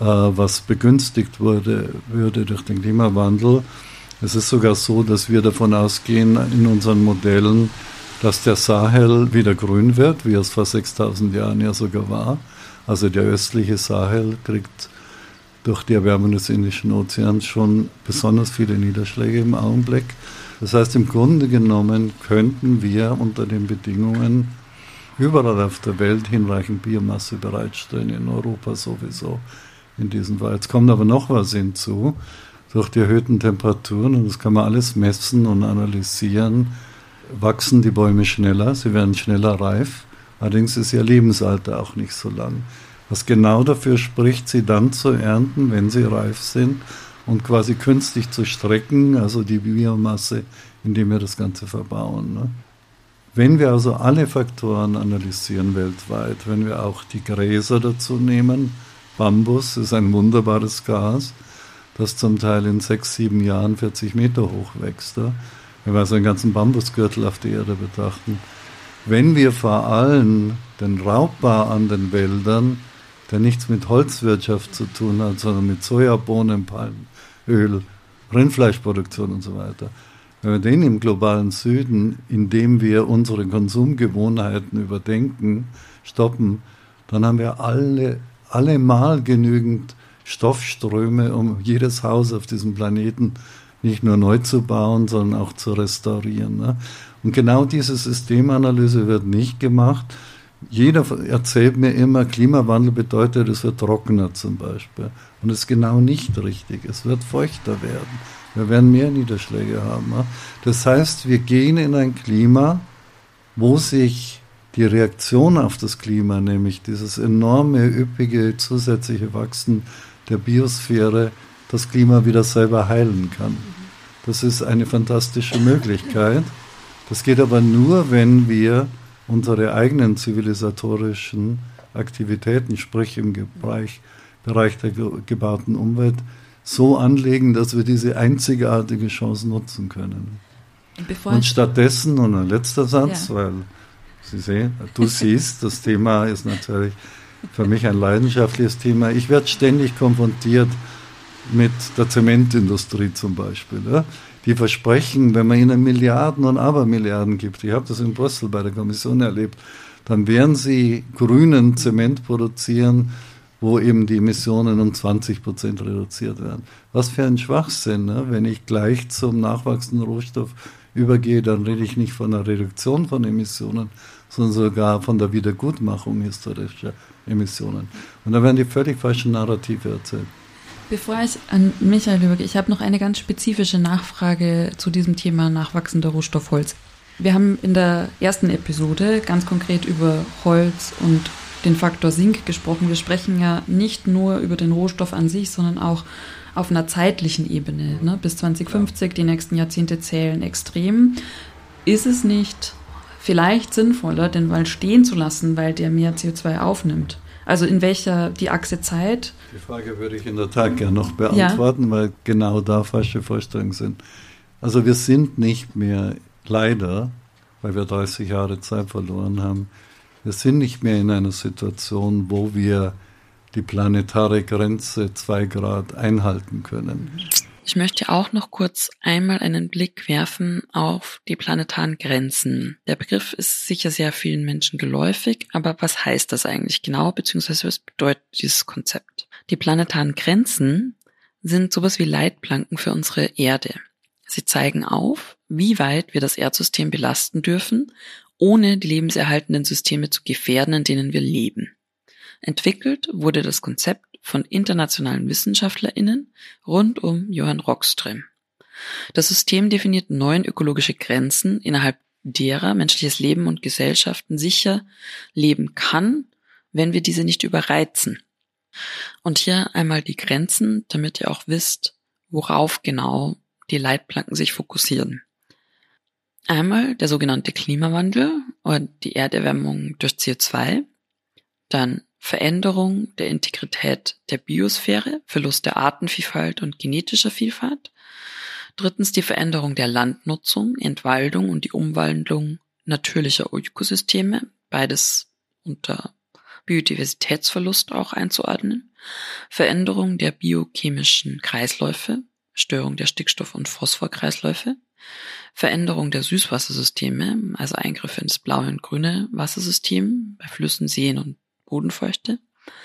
was begünstigt würde durch den Klimawandel. Es ist sogar so, dass wir davon ausgehen in unseren Modellen, dass der Sahel wieder grün wird, wie es vor 6000 Jahren ja sogar war. Also der östliche Sahel kriegt durch die Erwärmung des Indischen Ozeans schon besonders viele Niederschläge im Augenblick. Das heißt, im Grunde genommen könnten wir unter den Bedingungen überall auf der Welt hinreichend Biomasse bereitstellen, in Europa sowieso in diesem Fall. Jetzt kommt aber noch was hinzu, durch die erhöhten Temperaturen, und das kann man alles messen und analysieren, wachsen die Bäume schneller, sie werden schneller reif, allerdings ist ihr Lebensalter auch nicht so lang. Was genau dafür spricht, sie dann zu ernten, wenn sie reif sind, und quasi künstlich zu strecken, also die Biomasse, indem wir das Ganze verbauen. Wenn wir also alle Faktoren analysieren weltweit, wenn wir auch die Gräser dazu nehmen, Bambus ist ein wunderbares Gas, das zum Teil in 6, 7 Jahren 40 Meter hoch wächst. Wenn wir also einen ganzen Bambusgürtel auf der Erde betrachten. Wenn wir vor allem den Raubbau an den Wäldern, der nichts mit Holzwirtschaft zu tun hat, sondern mit Sojabohnen, Palmöl, Rindfleischproduktion und so weiter, wenn wir den im globalen Süden, indem wir unsere Konsumgewohnheiten überdenken, stoppen, dann haben wir allemal genügend Stoffströme, um jedes Haus auf diesem Planeten nicht nur neu zu bauen, sondern auch zu restaurieren. Und genau diese Systemanalyse wird nicht gemacht. Jeder erzählt mir immer, Klimawandel bedeutet, es wird trockener zum Beispiel. Und das ist genau nicht richtig. Es wird feuchter werden. Wir werden mehr Niederschläge haben. Das heißt, wir gehen in ein Klima, wo sich die Reaktion auf das Klima, nämlich dieses enorme, üppige, zusätzliche Wachsen der Biosphäre, das Klima wieder selber heilen kann. Das ist eine fantastische Möglichkeit. Das geht aber nur, wenn wir unsere eigenen zivilisatorischen Aktivitäten, sprich im Bereich der gebauten Umwelt, so anlegen, dass wir diese einzigartige Chance nutzen können. Und stattdessen, und ein letzter Satz, weil Sie sehen, du siehst, das Thema ist natürlich für mich ein leidenschaftliches Thema. Ich werde ständig konfrontiert mit der Zementindustrie zum Beispiel. Ja? Die versprechen, wenn man ihnen Milliarden und Abermilliarden gibt, ich habe das in Brüssel bei der Kommission erlebt, dann werden sie grünen Zement produzieren, wo eben die Emissionen um 20% reduziert werden. Was für ein Schwachsinn, ne? Wenn ich gleich zum nachwachsenden Rohstoff übergehe, dann rede ich nicht von einer Reduktion von Emissionen, sondern sogar von der Wiedergutmachung historischer Emissionen. Und da werden die völlig falschen Narrative erzählt. Bevor ich an Michael übergehe, ich habe noch eine ganz spezifische Nachfrage zu diesem Thema nachwachsender Rohstoff Holz. Wir haben in der ersten Episode ganz konkret über Holz und den Faktor Sink gesprochen. Wir sprechen ja nicht nur über den Rohstoff an sich, sondern auch auf einer zeitlichen Ebene. Ne? Bis 2050, die nächsten Jahrzehnte zählen extrem. Ist es nicht vielleicht sinnvoller, den Wald stehen zu lassen, weil der mehr CO2 aufnimmt? Also in welcher die Achse Zeit? Die Frage würde ich in der Tat gerne noch beantworten, weil genau da falsche Vorstellungen sind. Also wir sind nicht mehr, leider, weil wir 30 Jahre Zeit verloren haben, wir sind nicht mehr in einer Situation, wo wir die planetare Grenze 2 Grad einhalten können. Ich möchte auch noch kurz einmal einen Blick werfen auf die planetaren Grenzen. Der Begriff ist sicher sehr vielen Menschen geläufig, aber was heißt das eigentlich genau, beziehungsweise was bedeutet dieses Konzept? Die planetaren Grenzen sind sowas wie Leitplanken für unsere Erde. Sie zeigen auf, wie weit wir das Erdsystem belasten dürfen, ohne die lebenserhaltenden Systeme zu gefährden, in denen wir leben. Entwickelt wurde das Konzept von internationalen WissenschaftlerInnen rund um Johan Rockström. Das System definiert 9 ökologische Grenzen, innerhalb derer menschliches Leben und Gesellschaften sicher leben kann, wenn wir diese nicht überreizen. Und hier einmal die Grenzen, damit ihr auch wisst, worauf genau die Leitplanken sich fokussieren. Einmal der sogenannte Klimawandel oder die Erderwärmung durch CO2, dann Veränderung der Integrität der Biosphäre, Verlust der Artenvielfalt und genetischer Vielfalt. 3. die Veränderung der Landnutzung, Entwaldung und die Umwandlung natürlicher Ökosysteme, beides unter Biodiversitätsverlust auch einzuordnen. Veränderung der biochemischen Kreisläufe, Störung der Stickstoff- und Phosphorkreisläufe. Veränderung der Süßwassersysteme, also Eingriffe ins blaue und grüne Wassersystem bei Flüssen, Seen und Bodenfeuchte,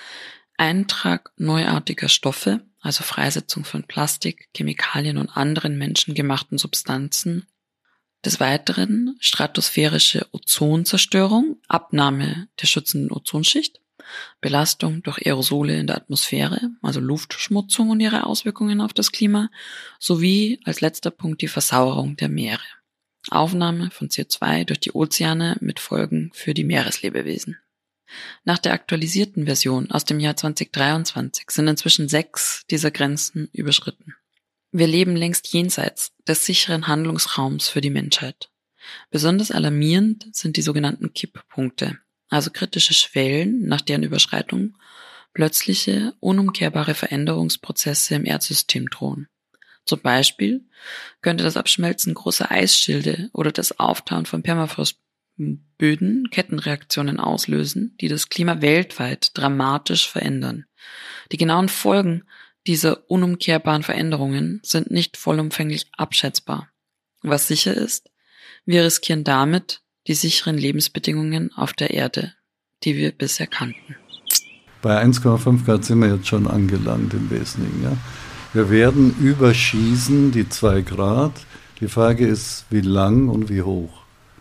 Eintrag neuartiger Stoffe, also Freisetzung von Plastik, Chemikalien und anderen menschengemachten Substanzen. Des Weiteren stratosphärische Ozonzerstörung, Abnahme der schützenden Ozonschicht, Belastung durch Aerosole in der Atmosphäre, also Luftverschmutzung und ihre Auswirkungen auf das Klima, sowie als letzter Punkt die Versauerung der Meere. Aufnahme von CO2 durch die Ozeane mit Folgen für die Meereslebewesen. Nach der aktualisierten Version aus dem Jahr 2023 sind inzwischen 6 dieser Grenzen überschritten. Wir leben längst jenseits des sicheren Handlungsraums für die Menschheit. Besonders alarmierend sind die sogenannten Kipppunkte, also kritische Schwellen, nach deren Überschreitung plötzliche, unumkehrbare Veränderungsprozesse im Erdsystem drohen. Zum Beispiel könnte das Abschmelzen großer Eisschilde oder das Auftauen von Permafrostböden Kettenreaktionen auslösen, die das Klima weltweit dramatisch verändern. Die genauen Folgen dieser unumkehrbaren Veränderungen sind nicht vollumfänglich abschätzbar. Was sicher ist, wir riskieren damit die sicheren Lebensbedingungen auf der Erde, die wir bisher kannten. Bei 1,5 Grad sind wir jetzt schon angelangt im Wesentlichen. Ja? Wir werden überschießen die 2 Grad. Die Frage ist, wie lang und wie hoch.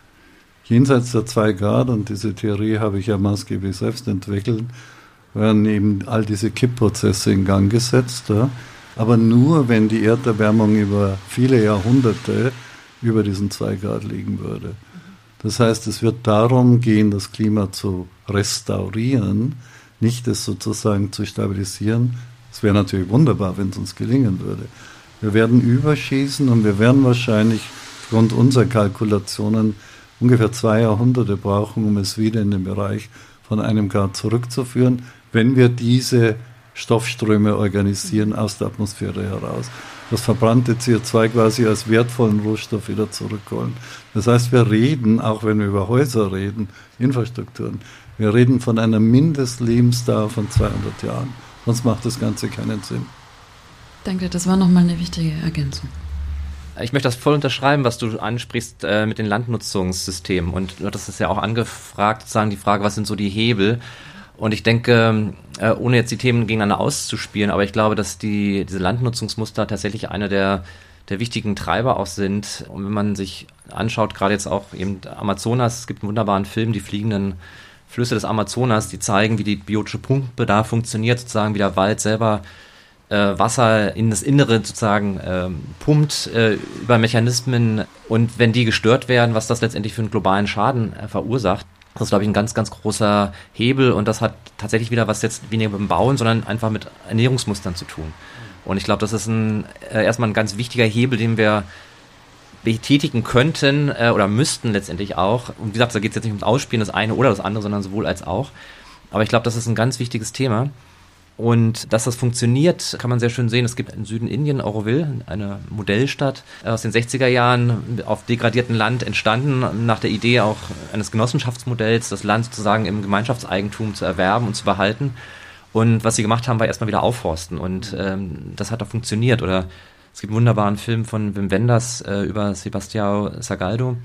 Jenseits der 2 Grad, und diese Theorie habe ich ja maßgeblich selbst entwickelt, werden eben all diese Kippprozesse in Gang gesetzt. Ja? Aber nur, wenn die Erderwärmung über viele Jahrhunderte über diesen 2 Grad liegen würde. Das heißt, es wird darum gehen, das Klima zu restaurieren, nicht es sozusagen zu stabilisieren. Es wäre natürlich wunderbar, wenn es uns gelingen würde. Wir werden überschießen und wir werden wahrscheinlich aufgrund unserer Kalkulationen ungefähr 2 Jahrhunderte brauchen, um es wieder in den Bereich von 1 Grad zurückzuführen, wenn wir diese Stoffströme organisieren aus der Atmosphäre heraus. Das verbrannte CO2 quasi als wertvollen Rohstoff wieder zurückholen. Das heißt, wir reden, auch wenn wir über Häuser reden, Infrastrukturen, wir reden von einer Mindestlebensdauer von 200 Jahren. Sonst macht das Ganze keinen Sinn. Danke, das war nochmal eine wichtige Ergänzung. Ich möchte das voll unterschreiben, was du ansprichst mit den Landnutzungssystemen. Und du hattest es ja auch angefragt, sozusagen die Frage, was sind so die Hebel? Und ich denke, ohne jetzt die Themen gegeneinander auszuspielen, aber ich glaube, dass diese Landnutzungsmuster tatsächlich einer der wichtigen Treiber auch sind. Und wenn man sich anschaut, gerade jetzt auch eben Amazonas, es gibt einen wunderbaren Film, die fliegenden Flüsse des Amazonas, die zeigen, wie die biotische Pumpe da funktioniert, sozusagen wie der Wald selber Wasser in das Innere sozusagen pumpt über Mechanismen. Und wenn die gestört werden, was das letztendlich für einen globalen Schaden verursacht. Das ist, glaube ich, ein ganz, ganz großer Hebel und das hat tatsächlich wieder was jetzt weniger mit dem Bauen, sondern einfach mit Ernährungsmustern zu tun. Und ich glaube, das ist erstmal ein ganz wichtiger Hebel, den wir betätigen könnten oder müssten letztendlich auch. Und wie gesagt, da geht es jetzt nicht ums Ausspielen, das eine oder das andere, sondern sowohl als auch. Aber ich glaube, das ist ein ganz wichtiges Thema. Und dass das funktioniert, kann man sehr schön sehen. Es gibt im Süden Indien, Auroville, eine Modellstadt aus den 60er Jahren auf degradiertem Land entstanden, nach der Idee auch eines Genossenschaftsmodells, das Land sozusagen im Gemeinschaftseigentum zu erwerben und zu behalten. Und was sie gemacht haben, war erstmal wieder aufforsten. Und das hat auch funktioniert. Oder es gibt einen wunderbaren Film von Wim Wenders über Sebastião Salgado,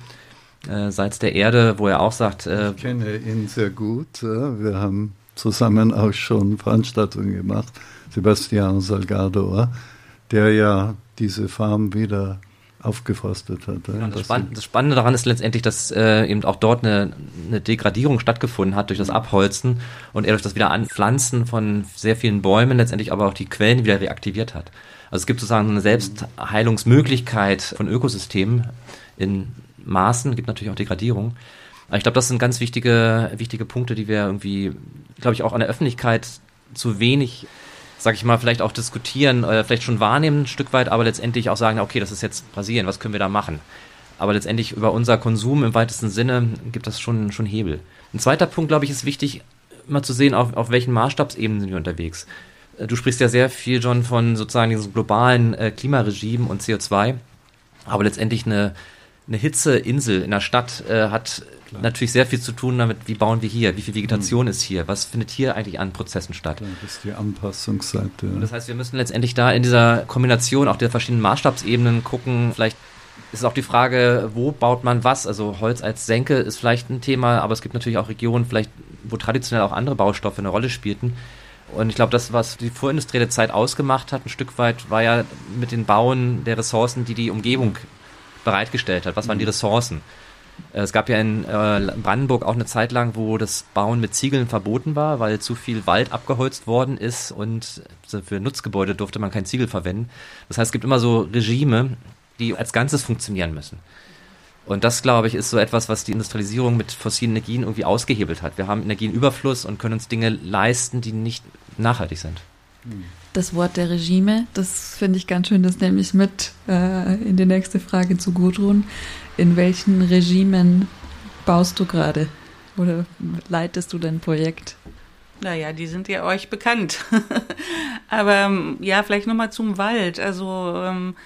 Salz der Erde, wo er auch sagt... ich kenne ihn sehr gut. Wir haben zusammen auch schon Veranstaltungen gemacht. Sebastião Salgado, der ja diese Farm wieder aufgeforstet hat. Ja, das Spannende daran ist letztendlich, dass eben auch dort eine Degradierung stattgefunden hat durch das Abholzen und er durch das Wiederanpflanzen von sehr vielen Bäumen letztendlich aber auch die Quellen wieder reaktiviert hat. Also es gibt sozusagen eine Selbstheilungsmöglichkeit von Ökosystemen in Maßen, gibt natürlich auch Degradierung. Aber ich glaube, das sind ganz wichtige Punkte, die wir irgendwie, glaube ich, auch an der Öffentlichkeit zu wenig, sag ich mal, vielleicht auch diskutieren, vielleicht schon wahrnehmen ein Stück weit, aber letztendlich auch sagen, okay, das ist jetzt Brasilien, was können wir da machen? Aber letztendlich über unser Konsum im weitesten Sinne gibt das schon Hebel. Ein zweiter Punkt, glaube ich, ist wichtig, immer zu sehen, auf welchen Maßstabsebenen sind wir unterwegs. Du sprichst ja sehr viel, John, von sozusagen diesem globalen Klimaregime und CO2, aber letztendlich eine Hitzeinsel in der Stadt hat natürlich sehr viel zu tun damit, wie bauen wir hier, wie viel Vegetation ist hier, was findet hier eigentlich an Prozessen statt. Das ist die Anpassungsseite. Und das heißt, wir müssen letztendlich da in dieser Kombination auch der verschiedenen Maßstabsebenen gucken, vielleicht ist auch die Frage, wo baut man was, also Holz als Senke ist vielleicht ein Thema, aber es gibt natürlich auch Regionen, vielleicht, wo traditionell auch andere Baustoffe eine Rolle spielten. Und ich glaube, das, was die vorindustrielle Zeit ausgemacht hat, ein Stück weit, war ja mit den Bauen der Ressourcen, die Umgebung bereitgestellt hat. Was waren die Ressourcen? Es gab ja in Brandenburg auch eine Zeit lang, wo das Bauen mit Ziegeln verboten war, weil zu viel Wald abgeholzt worden ist und für Nutzgebäude durfte man kein Ziegel verwenden. Das heißt, es gibt immer so Regime, die als Ganzes funktionieren müssen. Und das, glaube ich, ist so etwas, was die Industrialisierung mit fossilen Energien irgendwie ausgehebelt hat. Wir haben Energienüberfluss und können uns Dinge leisten, die nicht nachhaltig sind. Das Wort der Regime, das finde ich ganz schön, das nehme ich mit in die nächste Frage zu Gudrun. In welchen Regimen baust du gerade oder leitest du dein Projekt? Naja, die sind ja euch bekannt. Aber ja, vielleicht nochmal zum Wald. Also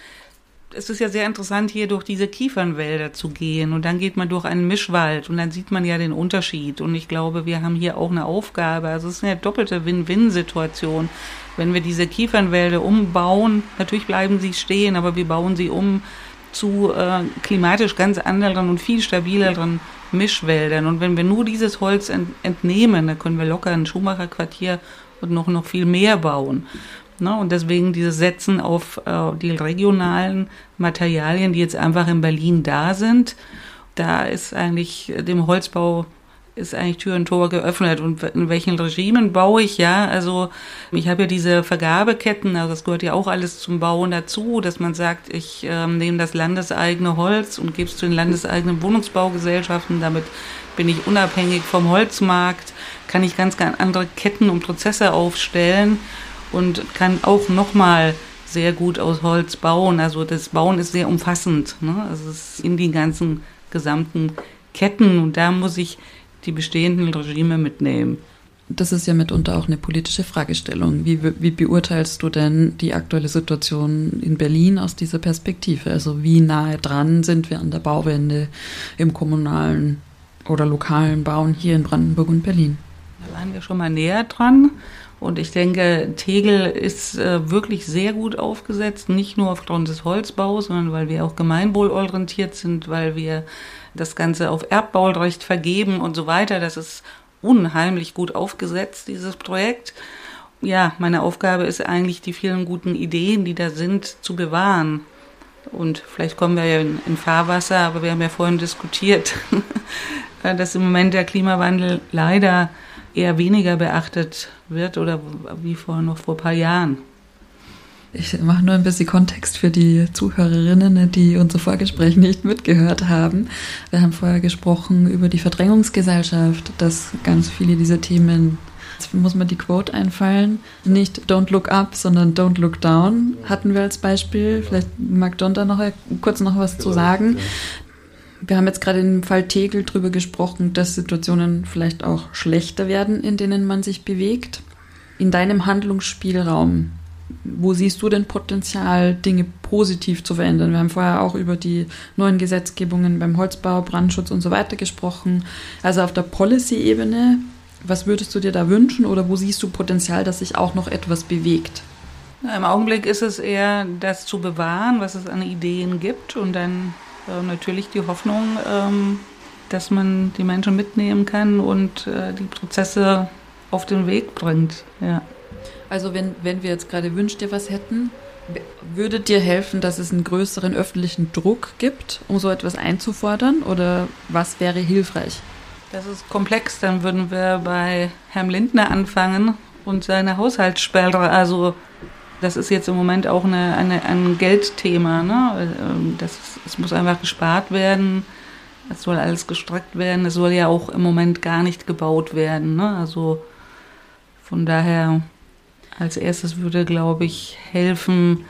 es ist ja sehr interessant, hier durch diese Kiefernwälder zu gehen und dann geht man durch einen Mischwald und dann sieht man ja den Unterschied und ich glaube, wir haben hier auch eine Aufgabe, also es ist eine doppelte Win-Win-Situation, wenn wir diese Kiefernwälder umbauen, natürlich bleiben sie stehen, aber wir bauen sie um zu klimatisch ganz anderen und viel stabileren Mischwäldern und wenn wir nur dieses Holz entnehmen, dann können wir locker ein Schuhmacherquartier und noch viel mehr bauen. Und deswegen dieses Setzen auf die regionalen Materialien, die jetzt einfach in Berlin da sind, da ist eigentlich dem Holzbau ist eigentlich Tür und Tor geöffnet. Und in welchen Regimen baue ich? Ja, also ich habe ja diese Vergabeketten, also das gehört ja auch alles zum Bauen dazu, dass man sagt, ich nehme das landeseigene Holz und gebe es zu den landeseigenen Wohnungsbaugesellschaften, damit bin ich unabhängig vom Holzmarkt, kann ich ganz andere Ketten und Prozesse aufstellen und kann auch nochmal sehr gut aus Holz bauen. Also das Bauen ist sehr umfassend, ne? Also es ist in die ganzen gesamten Ketten und da muss ich die bestehenden Regime mitnehmen. Das ist ja mitunter auch eine politische Fragestellung. Wie beurteilst du denn die aktuelle Situation in Berlin aus dieser Perspektive? Also wie nahe dran sind wir an der Bauwende im kommunalen oder lokalen Bauen hier in Brandenburg und Berlin? Da waren wir schon mal näher dran. Und ich denke, Tegel ist wirklich sehr gut aufgesetzt, nicht nur aufgrund des Holzbaus, sondern weil wir auch gemeinwohlorientiert sind, weil wir das Ganze auf Erbbaurecht vergeben und so weiter. Das ist unheimlich gut aufgesetzt, dieses Projekt. Ja, meine Aufgabe ist eigentlich, die vielen guten Ideen, die da sind, zu bewahren. Und vielleicht kommen wir ja in Fahrwasser, aber wir haben ja vorhin diskutiert, dass im Moment der Klimawandel leider eher weniger beachtet wird oder wie vor ein paar Jahren. Ich mache nur ein bisschen Kontext für die Zuhörerinnen, die unser Vorgespräch nicht mitgehört haben. Wir haben vorher gesprochen über die Verdrängungsgesellschaft, dass ganz viele dieser Themen, jetzt muss mir die Quote einfallen, nicht don't look up, sondern don't look down, hatten wir als Beispiel. Vielleicht mag John da noch kurz noch was zu sagen. Wir haben jetzt gerade im Fall Tegel drüber gesprochen, dass Situationen vielleicht auch schlechter werden, in denen man sich bewegt. In deinem Handlungsspielraum, wo siehst du denn Potenzial, Dinge positiv zu verändern? Wir haben vorher auch über die neuen Gesetzgebungen beim Holzbau, Brandschutz und so weiter gesprochen. Also auf der Policy-Ebene, was würdest du dir da wünschen oder wo siehst du Potenzial, dass sich auch noch etwas bewegt? Im Augenblick ist es eher das zu bewahren, was es an Ideen gibt und dann natürlich die Hoffnung, dass man die Menschen mitnehmen kann und die Prozesse auf den Weg bringt. Ja. Also wenn wir jetzt gerade Wünsch dir was hätten, würde dir helfen, dass es einen größeren öffentlichen Druck gibt, um so etwas einzufordern? Oder was wäre hilfreich? Das ist komplex. Dann würden wir bei Herrn Lindner anfangen und seine Haushaltssperre. Also das ist jetzt im Moment auch ein Geldthema. Ne? Es muss einfach gespart werden. Es soll alles gestreckt werden. Es soll ja auch im Moment gar nicht gebaut werden. Ne? Also von daher... Als erstes würde, glaube ich, helfen,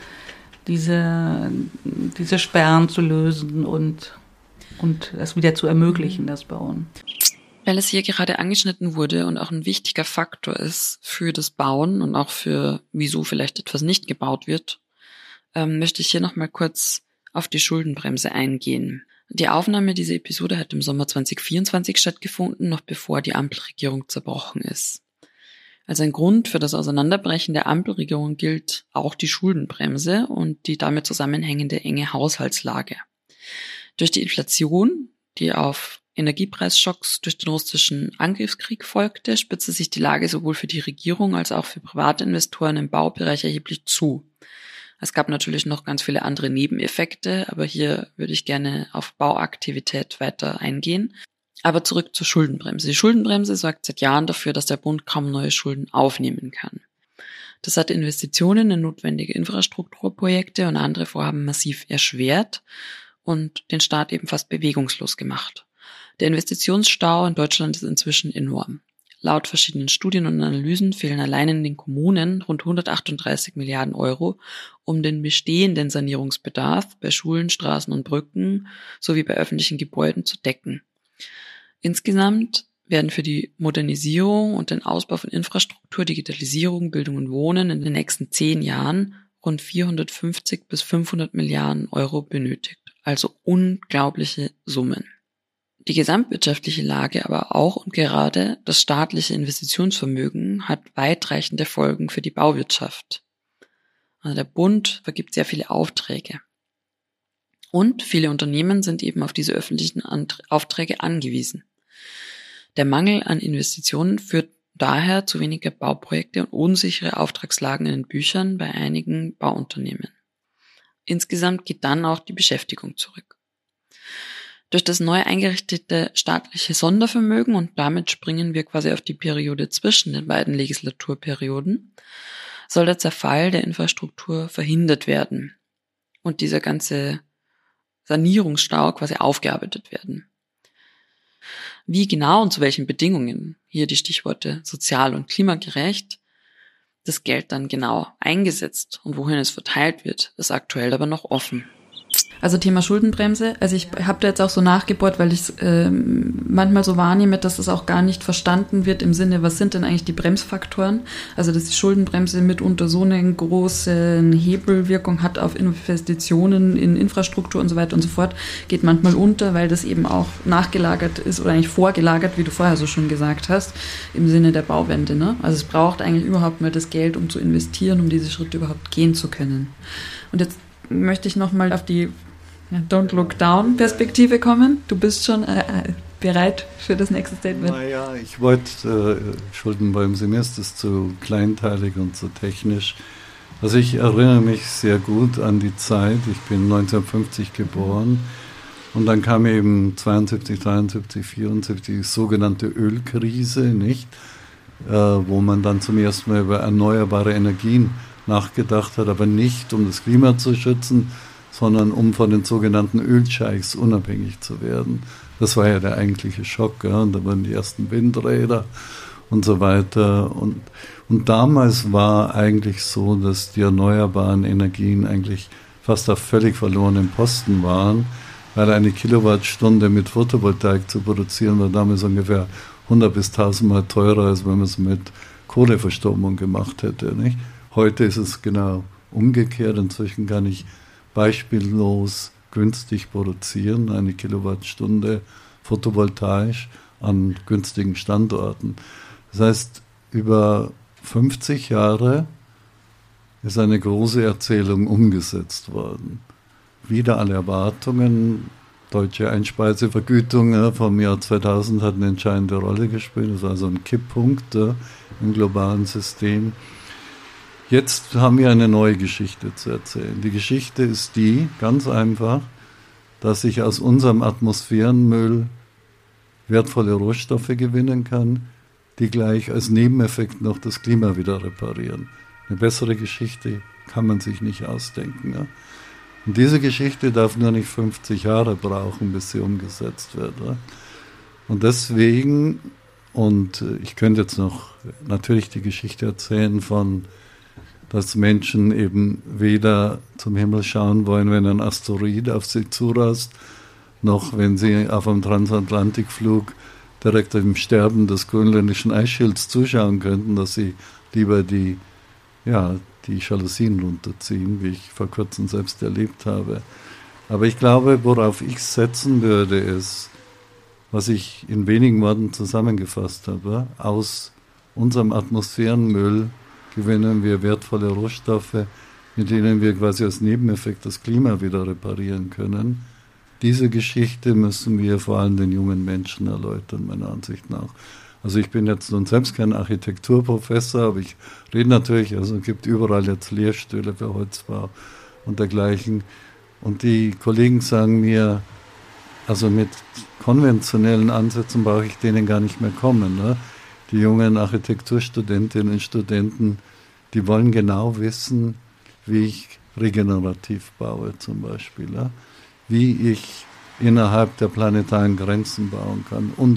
diese Sperren zu lösen und das wieder zu ermöglichen, das Bauen. Weil es hier gerade angeschnitten wurde und auch ein wichtiger Faktor ist für das Bauen und auch für, wieso vielleicht etwas nicht gebaut wird, möchte ich hier nochmal kurz auf die Schuldenbremse eingehen. Die Aufnahme dieser Episode hat im Sommer 2024 stattgefunden, noch bevor die Ampelregierung zerbrochen ist. Als ein Grund für das Auseinanderbrechen der Ampelregierung gilt auch die Schuldenbremse und die damit zusammenhängende enge Haushaltslage. Durch die Inflation, die auf Energiepreisschocks durch den russischen Angriffskrieg folgte, spitzte sich die Lage sowohl für die Regierung als auch für private Investoren im Baubereich erheblich zu. Es gab natürlich noch ganz viele andere Nebeneffekte, aber hier würde ich gerne auf Bauaktivität weiter eingehen. Aber zurück zur Schuldenbremse. Die Schuldenbremse sorgt seit Jahren dafür, dass der Bund kaum neue Schulden aufnehmen kann. Das hat Investitionen in notwendige Infrastrukturprojekte und andere Vorhaben massiv erschwert und den Staat eben fast bewegungslos gemacht. Der Investitionsstau in Deutschland ist inzwischen enorm. Laut verschiedenen Studien und Analysen fehlen allein in den Kommunen rund 138 Milliarden Euro, um den bestehenden Sanierungsbedarf bei Schulen, Straßen und Brücken sowie bei öffentlichen Gebäuden zu decken. Insgesamt werden für die Modernisierung und den Ausbau von Infrastruktur, Digitalisierung, Bildung und Wohnen in den nächsten 10 Jahren rund 450 bis 500 Milliarden Euro benötigt. Also unglaubliche Summen. Die gesamtwirtschaftliche Lage, aber auch und gerade das staatliche Investitionsvermögen hat weitreichende Folgen für die Bauwirtschaft. Also der Bund vergibt sehr viele Aufträge. Und viele Unternehmen sind eben auf diese öffentlichen Aufträge angewiesen. Der Mangel an Investitionen führt daher zu weniger Bauprojekte und unsichere Auftragslagen in den Büchern bei einigen Bauunternehmen. Insgesamt geht dann auch die Beschäftigung zurück. Durch das neu eingerichtete staatliche Sondervermögen, und damit springen wir quasi auf die Periode zwischen den beiden Legislaturperioden, soll der Zerfall der Infrastruktur verhindert werden und dieser ganze Sanierungsstau quasi aufgearbeitet werden. Wie genau und zu welchen Bedingungen, hier die Stichworte sozial und klimagerecht, das Geld dann genau eingesetzt und wohin es verteilt wird, ist aktuell aber noch offen. Also Thema Schuldenbremse, also ich habe da jetzt auch so nachgebohrt, weil ich manchmal so wahrnehme, dass das auch gar nicht verstanden wird im Sinne, was sind denn eigentlich die Bremsfaktoren? Also dass die Schuldenbremse mitunter so eine große Hebelwirkung hat auf Investitionen in Infrastruktur und so weiter und so fort, geht manchmal unter, weil das eben auch nachgelagert ist oder eigentlich vorgelagert, wie du vorher so schon gesagt hast, im Sinne der Bauwende. Ne? Also es braucht eigentlich überhaupt mal das Geld, um zu investieren, um diese Schritte überhaupt gehen zu können. Und jetzt möchte ich nochmal auf die Don't Look Down Perspektive kommen. Du bist schon bereit für das nächste Statement. Naja, ich wollte, Schuldenbremse, mir ist das zu kleinteilig und zu technisch. Also ich erinnere mich sehr gut an die Zeit, ich bin 1950 geboren und dann kam eben 72, 73, 74 die sogenannte Ölkrise, nicht? Wo man dann zum ersten Mal über erneuerbare Energien nachgedacht hat, aber nicht um das Klima zu schützen, sondern um von den sogenannten Ölscheichs unabhängig zu werden. Das war ja der eigentliche Schock. Ja? Und da waren die ersten Windräder und so weiter. Und damals war eigentlich so, dass die erneuerbaren Energien eigentlich fast auf völlig verlorenen Posten waren, weil eine Kilowattstunde mit Photovoltaik zu produzieren war damals ungefähr 100 bis 1000 Mal teurer, als wenn man es mit Kohleverstromung gemacht hätte. Nicht? Heute ist es genau umgekehrt. Inzwischen kann ich beispiellos günstig produzieren, eine Kilowattstunde photovoltaisch an günstigen Standorten. Das heißt, über 50 Jahre ist eine große Erzählung umgesetzt worden. Wider alle Erwartungen. Deutsche Einspeisevergütung vom Jahr 2000 hat eine entscheidende Rolle gespielt. Das war so ein Kipppunkt im globalen System. Jetzt haben wir eine neue Geschichte zu erzählen. Die Geschichte ist die, ganz einfach, dass ich aus unserem Atmosphärenmüll wertvolle Rohstoffe gewinnen kann, die gleich als Nebeneffekt noch das Klima wieder reparieren. Eine bessere Geschichte kann man sich nicht ausdenken. Ja? Und diese Geschichte darf nur nicht 50 Jahre brauchen, bis sie umgesetzt wird. Ja? Und deswegen, und ich könnte jetzt noch natürlich die Geschichte erzählen von, dass Menschen eben weder zum Himmel schauen wollen, wenn ein Asteroid auf sie zurast, noch wenn sie auf einem Transatlantikflug direkt im Sterben des grönländischen Eisschilds zuschauen könnten, dass sie lieber die Jalousien runterziehen, wie ich vor kurzem selbst erlebt habe. Aber ich glaube, worauf ich setzen würde, ist, was ich in wenigen Worten zusammengefasst habe, aus unserem Atmosphärenmüll gewinnen wir wertvolle Rohstoffe, mit denen wir quasi als Nebeneffekt das Klima wieder reparieren können. Diese Geschichte müssen wir vor allem den jungen Menschen erläutern, meiner Ansicht nach. Also ich bin jetzt nun selbst kein Architekturprofessor, aber ich rede natürlich, also es gibt überall jetzt Lehrstühle für Holzbau und dergleichen. Und die Kollegen sagen mir, also mit konventionellen Ansätzen brauche ich denen gar nicht mehr kommen. Ne? Die jungen Architekturstudentinnen und Studenten, die wollen genau wissen, wie ich regenerativ baue zum Beispiel. Ja? Wie ich innerhalb der planetaren Grenzen bauen kann und.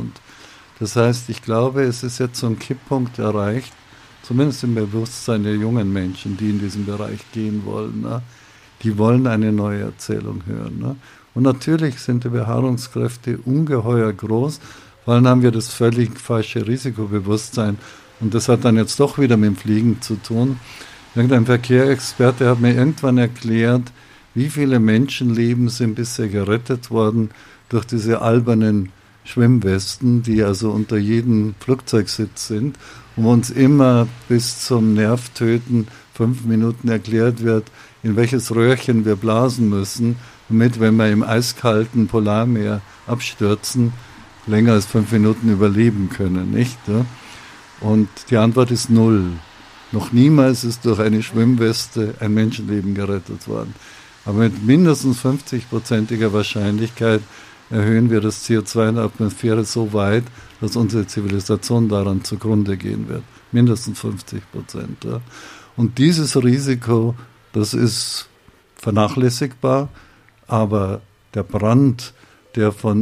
Das heißt, ich glaube, es ist jetzt so ein Kipppunkt erreicht, zumindest im Bewusstsein der jungen Menschen, die in diesen Bereich gehen wollen. Ne? Die wollen eine neue Erzählung hören. Ne? Und natürlich sind die Beharrungskräfte ungeheuer groß, vor allem haben wir das völlig falsche Risikobewusstsein. Und das hat dann jetzt doch wieder mit dem Fliegen zu tun. Irgendein Verkehrsexperte hat mir irgendwann erklärt, wie viele Menschenleben sind bisher gerettet worden durch diese albernen Schwimmwesten, die also unter jedem Flugzeugsitz sind, wo uns immer bis zum Nervtöten 5 Minuten erklärt wird, in welches Röhrchen wir blasen müssen, damit, wenn wir im eiskalten Polarmeer abstürzen, länger als 5 Minuten überleben können, nicht? Und die Antwort ist 0. Noch niemals ist durch eine Schwimmweste ein Menschenleben gerettet worden. Aber mit mindestens 50%iger Wahrscheinlichkeit erhöhen wir das CO2 in der Atmosphäre so weit, dass unsere Zivilisation daran zugrunde gehen wird. Mindestens 50%. Ja. Und dieses Risiko, das ist vernachlässigbar, aber der Brand, der von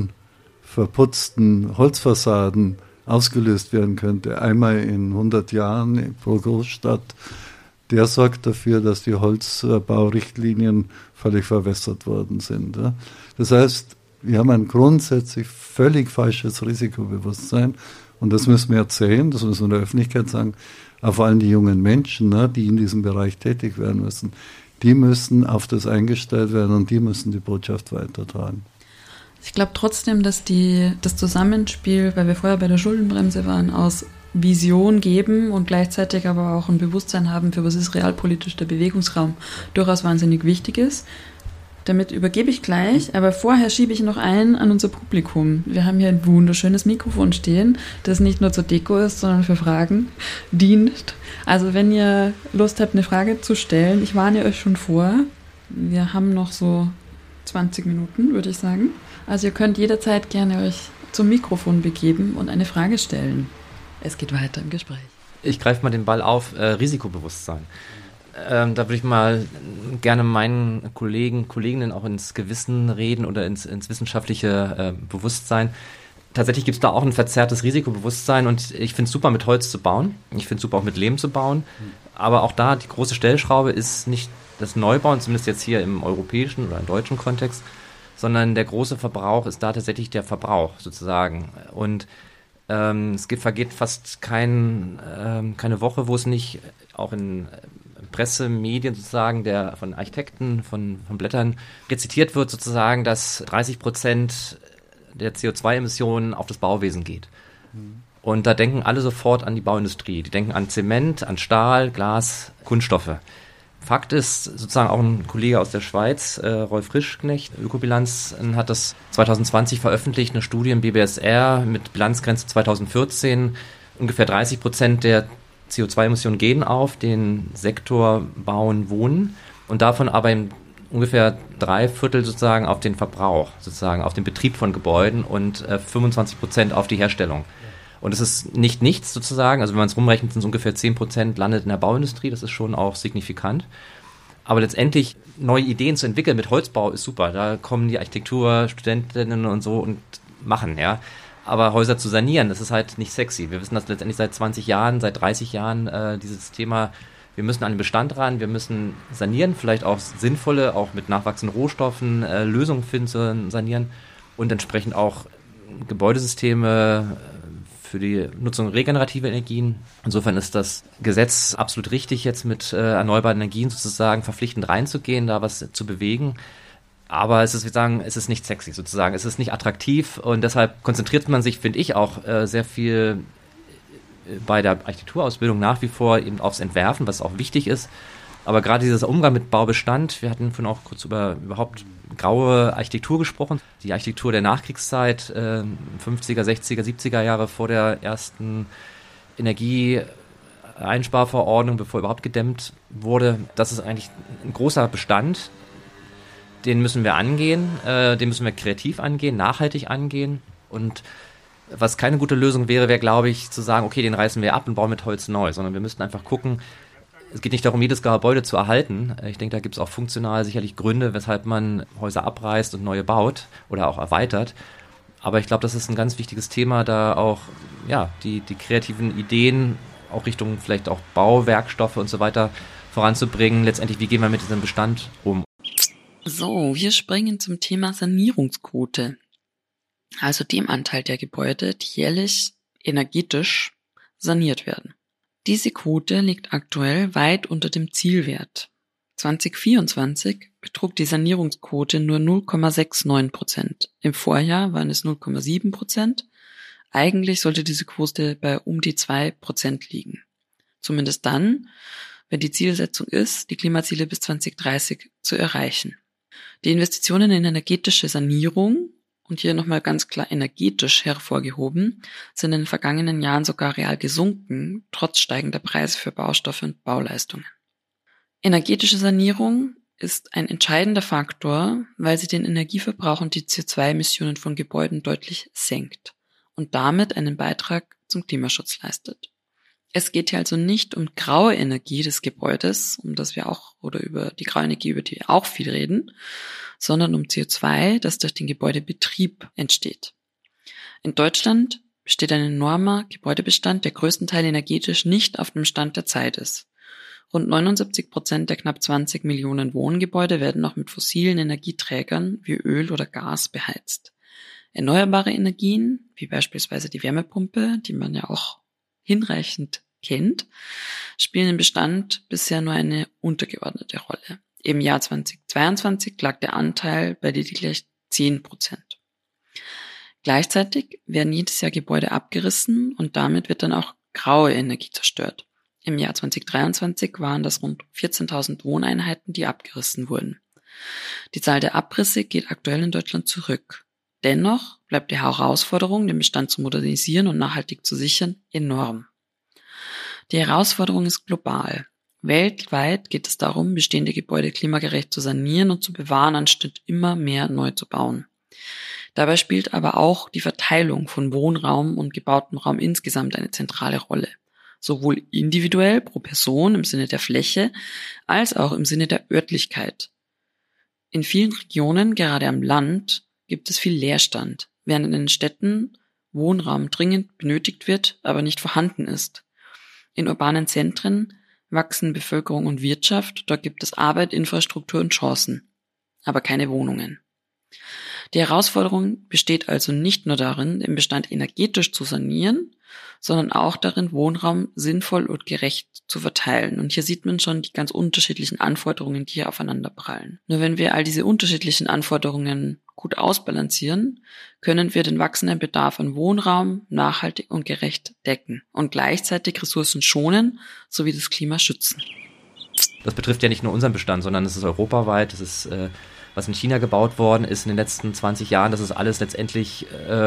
unverputzten Holzfassaden ausgelöst werden könnte, einmal in 100 Jahren pro Großstadt, der sorgt dafür, dass die Holzbaurichtlinien völlig verwässert worden sind. Ja. Das heißt, wir haben ein grundsätzlich völlig falsches Risikobewusstsein und das müssen wir erzählen, das müssen wir in der Öffentlichkeit sagen, aber vor allem die jungen Menschen, ne, die in diesem Bereich tätig werden müssen, die müssen auf das eingestellt werden und die müssen die Botschaft weitertragen. Ich glaube trotzdem, dass das Zusammenspiel, weil wir vorher bei der Schuldenbremse waren, aus Vision geben und gleichzeitig aber auch ein Bewusstsein haben, für was ist realpolitisch der Bewegungsraum, durchaus wahnsinnig wichtig ist. Damit übergebe ich gleich, aber vorher schiebe ich noch ein an unser Publikum. Wir haben hier ein wunderschönes Mikrofon stehen, das nicht nur zur Deko ist, sondern für Fragen dient. Also wenn ihr Lust habt, eine Frage zu stellen, ich warne euch schon vor. Wir haben noch so 20 Minuten, würde ich sagen. Also ihr könnt jederzeit gerne euch zum Mikrofon begeben und eine Frage stellen. Es geht weiter im Gespräch. Ich greife mal den Ball auf, Risikobewusstsein. Da würde ich mal gerne meinen Kolleginnen auch ins Gewissen reden oder ins wissenschaftliche Bewusstsein. Tatsächlich gibt es da auch ein verzerrtes Risikobewusstsein und ich finde es super, mit Holz zu bauen. Ich finde es super, auch mit Lehm zu bauen. Aber auch da, die große Stellschraube ist nicht das Neubauen, zumindest jetzt hier im europäischen oder im deutschen Kontext, sondern der große Verbrauch ist da tatsächlich der Verbrauch sozusagen. Und es vergeht fast keine Woche, wo es nicht auch in Presse, Medien sozusagen, von Architekten, von Blättern rezitiert wird sozusagen, dass 30% der CO2-Emissionen auf das Bauwesen geht. Und da denken alle sofort an die Bauindustrie. Die denken an Zement, an Stahl, Glas, Kunststoffe. Fakt ist, sozusagen auch ein Kollege aus der Schweiz, Rolf Frischknecht, Ökobilanz, hat das 2020 veröffentlicht, eine Studie im BBSR mit Bilanzgrenze 2014. Ungefähr 30% der CO2-Emissionen gehen auf den Sektor Bauen, Wohnen und davon aber ungefähr 3/4 sozusagen auf den Verbrauch, sozusagen auf den Betrieb von Gebäuden und 25% auf die Herstellung. Und es ist nicht nichts sozusagen, also wenn man es rumrechnet, sind es ungefähr 10% landet in der Bauindustrie, das ist schon auch signifikant. Aber letztendlich neue Ideen zu entwickeln mit Holzbau ist super, da kommen die Architekturstudentinnen und so und machen, ja. Aber Häuser zu sanieren, das ist halt nicht sexy. Wir wissen das letztendlich seit 20 Jahren, seit 30 Jahren, dieses Thema, wir müssen an den Bestand ran, wir müssen sanieren, vielleicht auch sinnvolle, auch mit nachwachsenden Rohstoffen, Lösungen finden zu sanieren und entsprechend auch Gebäudesysteme für die Nutzung regenerativer Energien. Insofern ist das Gesetz absolut richtig, jetzt mit erneuerbaren Energien sozusagen verpflichtend reinzugehen, da was zu bewegen. Aber es ist nicht sexy sozusagen, es ist nicht attraktiv und deshalb konzentriert man sich, finde ich, auch sehr viel bei der Architekturausbildung nach wie vor eben aufs Entwerfen, was auch wichtig ist. Aber gerade dieser Umgang mit Baubestand, wir hatten vorhin auch kurz über überhaupt graue Architektur gesprochen. Die Architektur der Nachkriegszeit, 50er, 60er, 70er Jahre vor der ersten Energieeinsparverordnung, bevor überhaupt gedämmt wurde, das ist eigentlich ein großer Bestand. Den müssen wir angehen, den müssen wir kreativ angehen, nachhaltig angehen. Und was keine gute Lösung wäre, glaube ich, zu sagen, okay, den reißen wir ab und bauen mit Holz neu, sondern wir müssten einfach gucken, es geht nicht darum, jedes Gebäude zu erhalten. Ich denke, da gibt es auch funktional sicherlich Gründe, weshalb man Häuser abreißt und neue baut oder auch erweitert. Aber ich glaube, das ist ein ganz wichtiges Thema, da auch die kreativen Ideen auch Richtung vielleicht auch Bauwerkstoffe und so weiter voranzubringen. Letztendlich, wie gehen wir mit diesem Bestand um? So, wir springen zum Thema Sanierungsquote. Also dem Anteil der Gebäude, die jährlich energetisch saniert werden. Diese Quote liegt aktuell weit unter dem Zielwert. 2024 betrug die Sanierungsquote nur 0,69%. Im Vorjahr waren es 0,7%. Eigentlich sollte diese Quote bei um die 2% liegen. Zumindest dann, wenn die Zielsetzung ist, die Klimaziele bis 2030 zu erreichen. Die Investitionen in energetische Sanierung, und hier nochmal ganz klar energetisch hervorgehoben, sind in den vergangenen Jahren sogar real gesunken, trotz steigender Preise für Baustoffe und Bauleistungen. Energetische Sanierung ist ein entscheidender Faktor, weil sie den Energieverbrauch und die CO2-Emissionen von Gebäuden deutlich senkt und damit einen Beitrag zum Klimaschutz leistet. Es geht hier also nicht um graue Energie des Gebäudes, über die graue Energie, über die wir auch viel reden, sondern um CO2, das durch den Gebäudebetrieb entsteht. In Deutschland besteht ein enormer Gebäudebestand, der größtenteils energetisch nicht auf dem Stand der Zeit ist. Rund 79% der knapp 20 Millionen Wohngebäude werden noch mit fossilen Energieträgern wie Öl oder Gas beheizt. Erneuerbare Energien, wie beispielsweise die Wärmepumpe, die man ja auch hinreichend kennt, spielen im Bestand bisher nur eine untergeordnete Rolle. Im Jahr 2022 lag der Anteil bei lediglich 10%. Gleichzeitig werden jedes Jahr Gebäude abgerissen und damit wird dann auch graue Energie zerstört. Im Jahr 2023 waren das rund 14.000 Wohneinheiten, die abgerissen wurden. Die Zahl der Abrisse geht aktuell in Deutschland zurück. Dennoch bleibt die Herausforderung, den Bestand zu modernisieren und nachhaltig zu sichern, enorm. Die Herausforderung ist global. Weltweit geht es darum, bestehende Gebäude klimagerecht zu sanieren und zu bewahren, anstatt immer mehr neu zu bauen. Dabei spielt aber auch die Verteilung von Wohnraum und gebautem Raum insgesamt eine zentrale Rolle. sowohl individuell pro Person im Sinne der Fläche, als auch im Sinne der Örtlichkeit. In vielen Regionen, gerade am Land, gibt es viel Leerstand, während in den Städten Wohnraum dringend benötigt wird, aber nicht vorhanden ist. In urbanen Zentren wachsen Bevölkerung und Wirtschaft, dort gibt es Arbeit, Infrastruktur und Chancen, aber keine Wohnungen. Die Herausforderung besteht also nicht nur darin, den Bestand energetisch zu sanieren, sondern auch darin, Wohnraum sinnvoll und gerecht zu verteilen. Und hier sieht man schon die ganz unterschiedlichen Anforderungen, die hier aufeinanderprallen. Nur wenn wir all diese unterschiedlichen Anforderungen gut ausbalancieren, können wir den wachsenden Bedarf an Wohnraum nachhaltig und gerecht decken und gleichzeitig Ressourcen schonen sowie das Klima schützen. Das betrifft ja nicht nur unseren Bestand, sondern es ist europaweit, es ist was in China gebaut worden ist in den letzten 20 Jahren, das ist alles letztendlich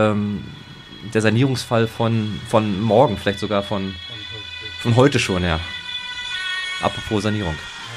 der Sanierungsfall von morgen, vielleicht sogar von heute schon, ja. Apropos Sanierung.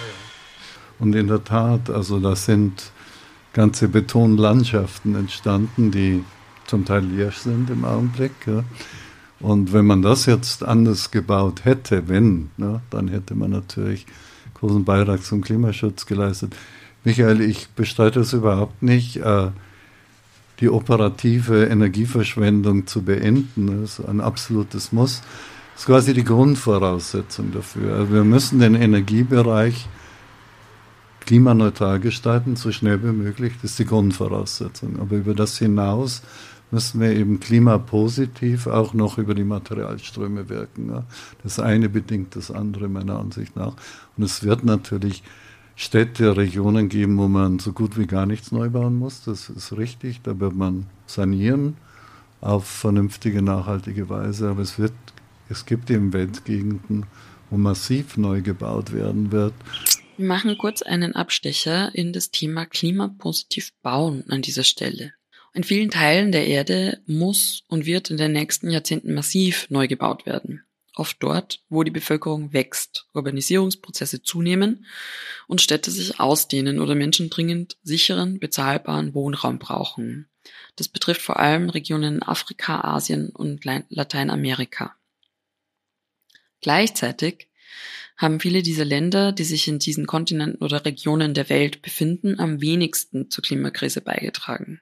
Und in der Tat, also da sind ganze Betonlandschaften entstanden, die zum Teil leer sind im Augenblick. Ja. Und wenn man das jetzt anders gebaut hätte, dann hätte man natürlich großen Beitrag zum Klimaschutz geleistet. Michael, ich bestreite es überhaupt nicht, die operative Energieverschwendung zu beenden. Das ist ein absolutes Muss. Das ist quasi die Grundvoraussetzung dafür. Also wir müssen den Energiebereich klimaneutral gestalten, so schnell wie möglich. Das ist die Grundvoraussetzung. Aber über das hinaus müssen wir eben klimapositiv auch noch über die Materialströme wirken. Ja. Das eine bedingt das andere meiner Ansicht nach. Und es wird natürlich Städte, Regionen geben, wo man so gut wie gar nichts neu bauen muss. Das ist richtig. Da wird man sanieren auf vernünftige, nachhaltige Weise. Aber es gibt eben Weltgegenden, wo massiv neu gebaut werden wird. Wir machen kurz einen Abstecher in das Thema klimapositiv bauen an dieser Stelle. In vielen Teilen der Erde muss und wird in den nächsten Jahrzehnten massiv neu gebaut werden. Oft dort, wo die Bevölkerung wächst, Urbanisierungsprozesse zunehmen und Städte sich ausdehnen oder Menschen dringend sicheren, bezahlbaren Wohnraum brauchen. Das betrifft vor allem Regionen in Afrika, Asien und Lateinamerika. Gleichzeitig haben viele dieser Länder, die sich in diesen Kontinenten oder Regionen der Welt befinden, am wenigsten zur Klimakrise beigetragen.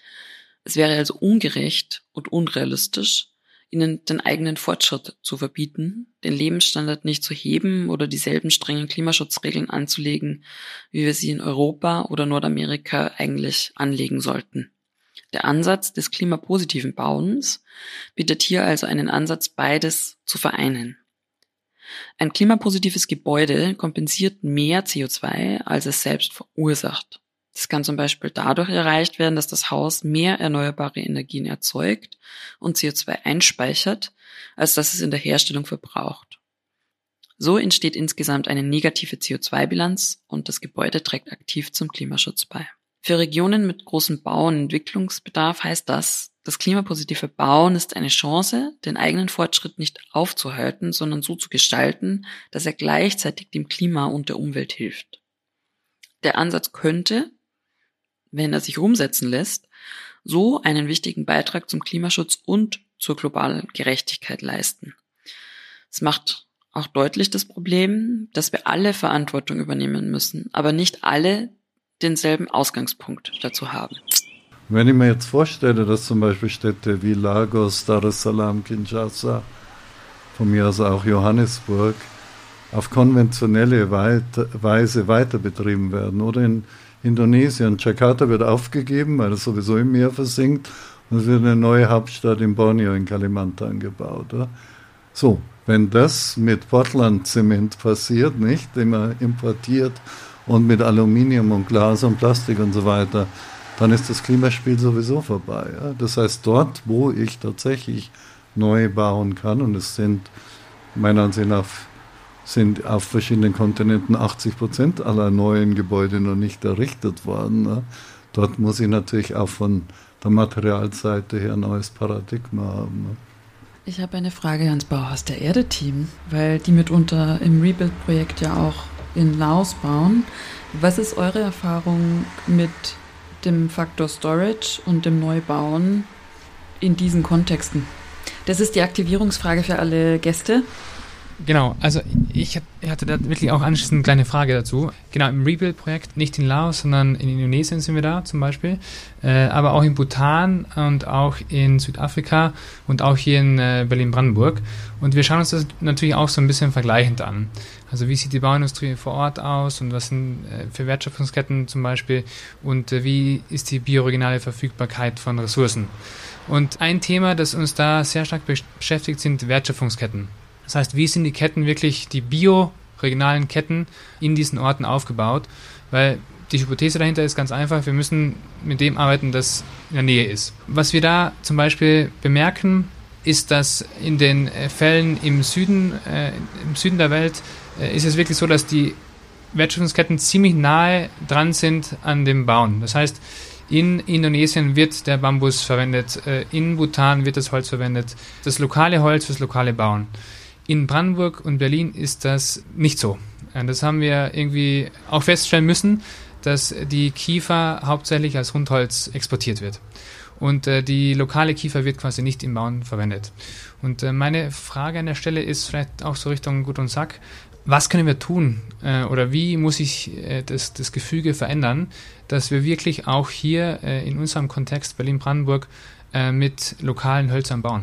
Es wäre also ungerecht und unrealistisch, ihnen den eigenen Fortschritt zu verbieten, den Lebensstandard nicht zu heben oder dieselben strengen Klimaschutzregeln anzulegen, wie wir sie in Europa oder Nordamerika eigentlich anlegen sollten. Der Ansatz des klimapositiven Bauens bietet hier also einen Ansatz, beides zu vereinen. Ein klimapositives Gebäude kompensiert mehr CO2, als es selbst verursacht. Das kann zum Beispiel dadurch erreicht werden, dass das Haus mehr erneuerbare Energien erzeugt und CO2 einspeichert, als dass es in der Herstellung verbraucht. So entsteht insgesamt eine negative CO2-Bilanz und das Gebäude trägt aktiv zum Klimaschutz bei. Für Regionen mit großem Bau- und Entwicklungsbedarf heißt das klimapositive Bauen ist eine Chance, den eigenen Fortschritt nicht aufzuhalten, sondern so zu gestalten, dass er gleichzeitig dem Klima und der Umwelt hilft. Der Ansatz könnte, wenn er sich umsetzen lässt, so einen wichtigen Beitrag zum Klimaschutz und zur globalen Gerechtigkeit leisten. Es macht auch deutlich das Problem, dass wir alle Verantwortung übernehmen müssen, aber nicht alle denselben Ausgangspunkt dazu haben. Wenn ich mir jetzt vorstelle, dass zum Beispiel Städte wie Lagos, Dar es Salaam, Kinshasa, von mir aus auch Johannesburg, auf konventionelle Weise weiter betrieben werden. Oder in Indonesien, Jakarta wird aufgegeben, weil es sowieso im Meer versinkt, und es wird eine neue Hauptstadt in Borneo, in Kalimantan gebaut. Oder? So, wenn das mit Portland-Zement passiert, nicht, den man importiert, und mit Aluminium und Glas und Plastik und so weiter, dann ist das Klimaspiel sowieso vorbei. Ja? Das heißt, dort, wo ich tatsächlich neu bauen kann, und es sind meiner Ansicht nach sind auf verschiedenen Kontinenten 80% aller neuen Gebäude noch nicht errichtet worden. Ja? Dort muss ich natürlich auch von der Materialseite her ein neues Paradigma haben. Ja? Ich habe eine Frage ans Bauhaus der Erde-Team, weil die mitunter im Rebuild-Projekt ja auch in Laos bauen. Was ist eure Erfahrung mit dem Faktor Storage und dem Neubauen in diesen Kontexten? Das ist die Aktivierungsfrage für alle Gäste. Genau, also ich hatte da wirklich auch anschließend eine kleine Frage dazu. Genau, im Rebuild-Projekt, nicht in Laos, sondern in Indonesien sind wir da zum Beispiel, aber auch in Bhutan und auch in Südafrika und auch hier in Berlin-Brandenburg. Und wir schauen uns das natürlich auch so ein bisschen vergleichend an. Also wie sieht die Bauindustrie vor Ort aus und was sind für Wertschöpfungsketten zum Beispiel und wie ist die bioregionale Verfügbarkeit von Ressourcen. Und ein Thema, das uns da sehr stark beschäftigt, sind Wertschöpfungsketten. Das heißt, wie sind die Ketten wirklich, die bioregionalen Ketten in diesen Orten aufgebaut? Weil die Hypothese dahinter ist ganz einfach, wir müssen mit dem arbeiten, das in der Nähe ist. Was wir da zum Beispiel bemerken, ist, dass in den Fällen im Süden der Welt ist es wirklich so, dass die Wertschöpfungsketten ziemlich nahe dran sind an dem Bauen. Das heißt, in Indonesien wird der Bambus verwendet, in Bhutan wird das Holz verwendet, das lokale Holz fürs lokale Bauen. In Brandenburg und Berlin ist das nicht so. Das haben wir irgendwie auch feststellen müssen, dass die Kiefer hauptsächlich als Rundholz exportiert wird. Und die lokale Kiefer wird quasi nicht im Bauen verwendet. Und meine Frage an der Stelle ist vielleicht auch so Richtung Gudrun Sack, was können wir tun oder wie muss sich das Gefüge verändern, dass wir wirklich auch hier in unserem Kontext Berlin-Brandenburg mit lokalen Hölzern bauen?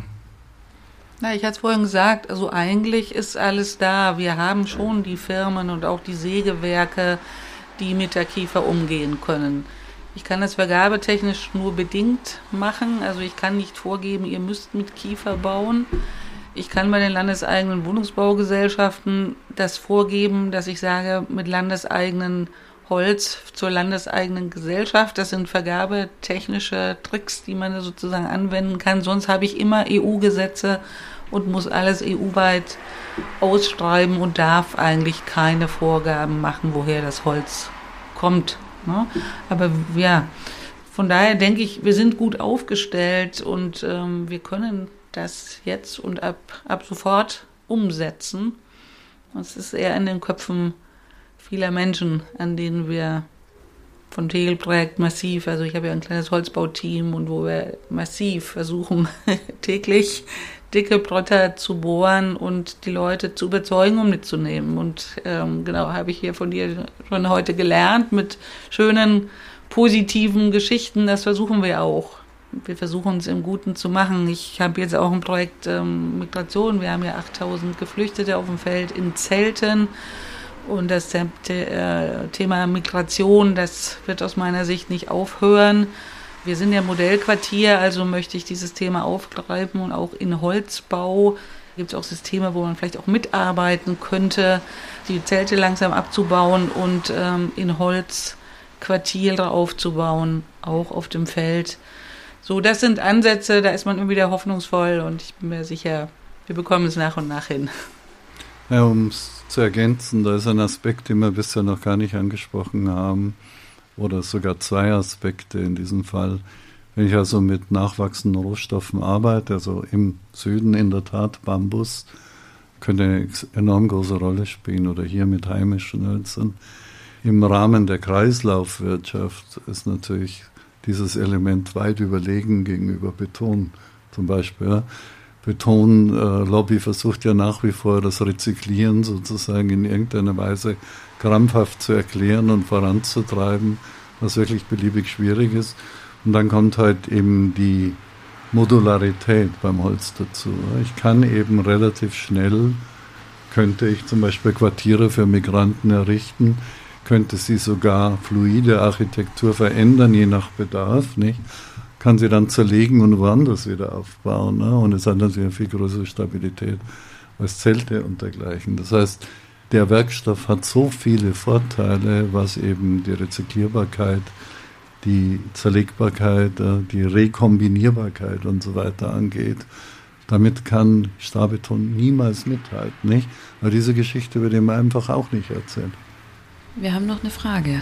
Na, ich hatte es vorhin gesagt, also eigentlich ist alles da. Wir haben schon die Firmen und auch die Sägewerke, die mit der Kiefer umgehen können. Ich kann das vergabetechnisch nur bedingt machen. Also ich kann nicht vorgeben, ihr müsst mit Kiefer bauen. Ich kann bei den landeseigenen Wohnungsbaugesellschaften das vorgeben, dass ich sage, mit landeseigenen Holz zur landeseigenen Gesellschaft. Das sind vergabetechnische Tricks, die man sozusagen anwenden kann. Sonst habe ich immer EU-Gesetze und muss alles EU-weit ausschreiben und darf eigentlich keine Vorgaben machen, woher das Holz kommt. Ne? Aber ja, von daher denke ich, wir sind gut aufgestellt und wir können das jetzt und ab sofort umsetzen. Es ist eher in den Köpfen vieler Menschen, an denen wir von Tegel-Projekt massiv, also ich habe ja ein kleines Holzbauteam und wo wir massiv versuchen, täglich dicke Bretter zu bohren und die Leute zu überzeugen, um mitzunehmen. Und genau, habe ich hier von dir schon heute gelernt, mit schönen, positiven Geschichten, das versuchen wir auch. Wir versuchen es im Guten zu machen. Ich habe jetzt auch ein Projekt Migration, wir haben ja 8000 Geflüchtete auf dem Feld in Zelten. Und das Thema Migration, das wird aus meiner Sicht nicht aufhören. Wir sind ja Modellquartier, also möchte ich dieses Thema aufgreifen und auch in Holzbau gibt es auch Systeme, wo man vielleicht auch mitarbeiten könnte, die Zelte langsam abzubauen und in Holzquartiere aufzubauen, auch auf dem Feld. So, das sind Ansätze, da ist man immer wieder hoffnungsvoll und ich bin mir sicher, wir bekommen es nach und nach hin. Ja, um es zu ergänzen, da ist ein Aspekt, den wir bisher noch gar nicht angesprochen haben, oder sogar zwei Aspekte in diesem Fall. Wenn ich also mit nachwachsenden Rohstoffen arbeite, also im Süden in der Tat Bambus, könnte eine enorm große Rolle spielen, oder hier mit heimischen Hölzern. Im Rahmen der Kreislaufwirtschaft ist natürlich dieses Element weit überlegen gegenüber Beton zum Beispiel. Ja. Betonlobby versucht ja nach wie vor das Rezyklieren sozusagen in irgendeiner Weise krampfhaft zu erklären und voranzutreiben, was wirklich beliebig schwierig ist. Und dann kommt halt eben die Modularität beim Holz dazu. Ich kann eben relativ schnell, könnte ich zum Beispiel Quartiere für Migranten errichten, könnte sie sogar fluide Architektur verändern, je nach Bedarf, nicht? Kann sie dann zerlegen und woanders wieder aufbauen. Ne? Und es hat natürlich eine viel größere Stabilität als Zelte und dergleichen. Das heißt, der Werkstoff hat so viele Vorteile, was eben die Rezyklierbarkeit, die Zerlegbarkeit, die Rekombinierbarkeit und so weiter angeht. Damit kann Stahlbeton niemals mithalten. Nicht? Aber diese Geschichte wird ihm einfach auch nicht erzählt. Wir haben noch eine Frage.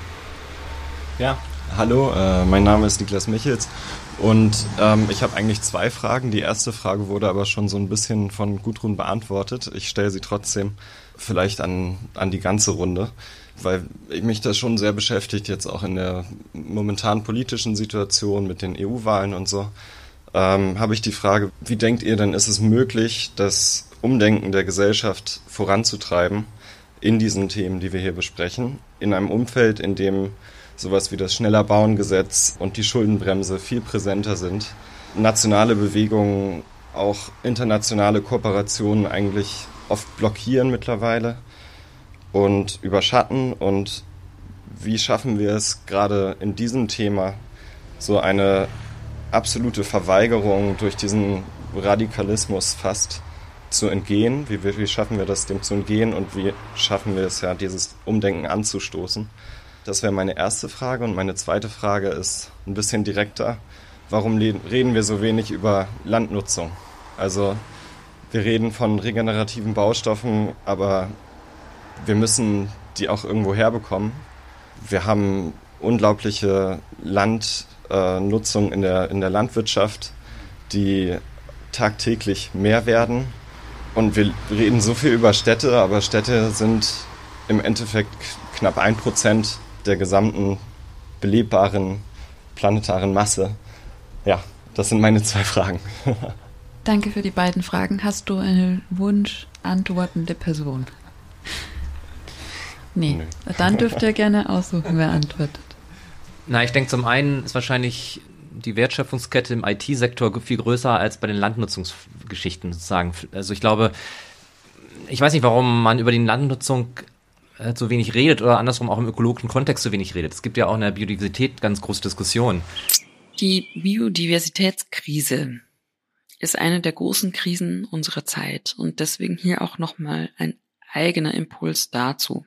Ja. Hallo, mein Name ist Niklas Michels und ich habe eigentlich zwei Fragen. Die erste Frage wurde aber schon so ein bisschen von Gudrun beantwortet. Ich stelle sie trotzdem vielleicht an die ganze Runde, weil mich das schon sehr beschäftigt, jetzt auch in der momentanen politischen Situation mit den EU-Wahlen und so. Habe ich die Frage, wie denkt ihr denn, ist es möglich, dass Umdenken der Gesellschaft voranzutreiben in diesen Themen, die wir hier besprechen, in einem Umfeld, in dem sowas wie das Schneller-Bauen-Gesetz und die Schuldenbremse viel präsenter sind, nationale Bewegungen, auch internationale Kooperationen eigentlich oft blockieren mittlerweile und überschatten. Und wie schaffen wir es gerade in diesem Thema, so eine absolute Verweigerung durch diesen Radikalismus fast zu entgehen? Wie schaffen wir das, dem zu entgehen, und wie schaffen wir es ja, dieses Umdenken anzustoßen? Das wäre meine erste Frage. Und meine zweite Frage ist ein bisschen direkter. Warum reden wir so wenig über Landnutzung? Also wir reden von regenerativen Baustoffen, aber wir müssen die auch irgendwo herbekommen. Wir haben unglaubliche Landnutzung in der Landwirtschaft, die tagtäglich mehr werden. Und wir reden so viel über Städte, aber Städte sind im Endeffekt knapp 1% der gesamten belebbaren planetaren Masse. Ja, das sind meine 2 Fragen. Danke für die beiden Fragen. Hast du eine wunschantwortende Person? Nee. Nö. Dann dürft ihr gerne aussuchen, wer antwortet. Na, ich denke, zum einen ist wahrscheinlich die Wertschöpfungskette im IT-Sektor viel größer als bei den Landnutzungsgeschichten sozusagen. Also ich glaube, ich weiß nicht, warum man über die Landnutzung so wenig redet oder andersrum auch im ökologischen Kontext so wenig redet. Es gibt ja auch in der Biodiversität ganz große Diskussionen. Die Biodiversitätskrise ist eine der großen Krisen unserer Zeit und deswegen hier auch nochmal ein eigener Impuls dazu.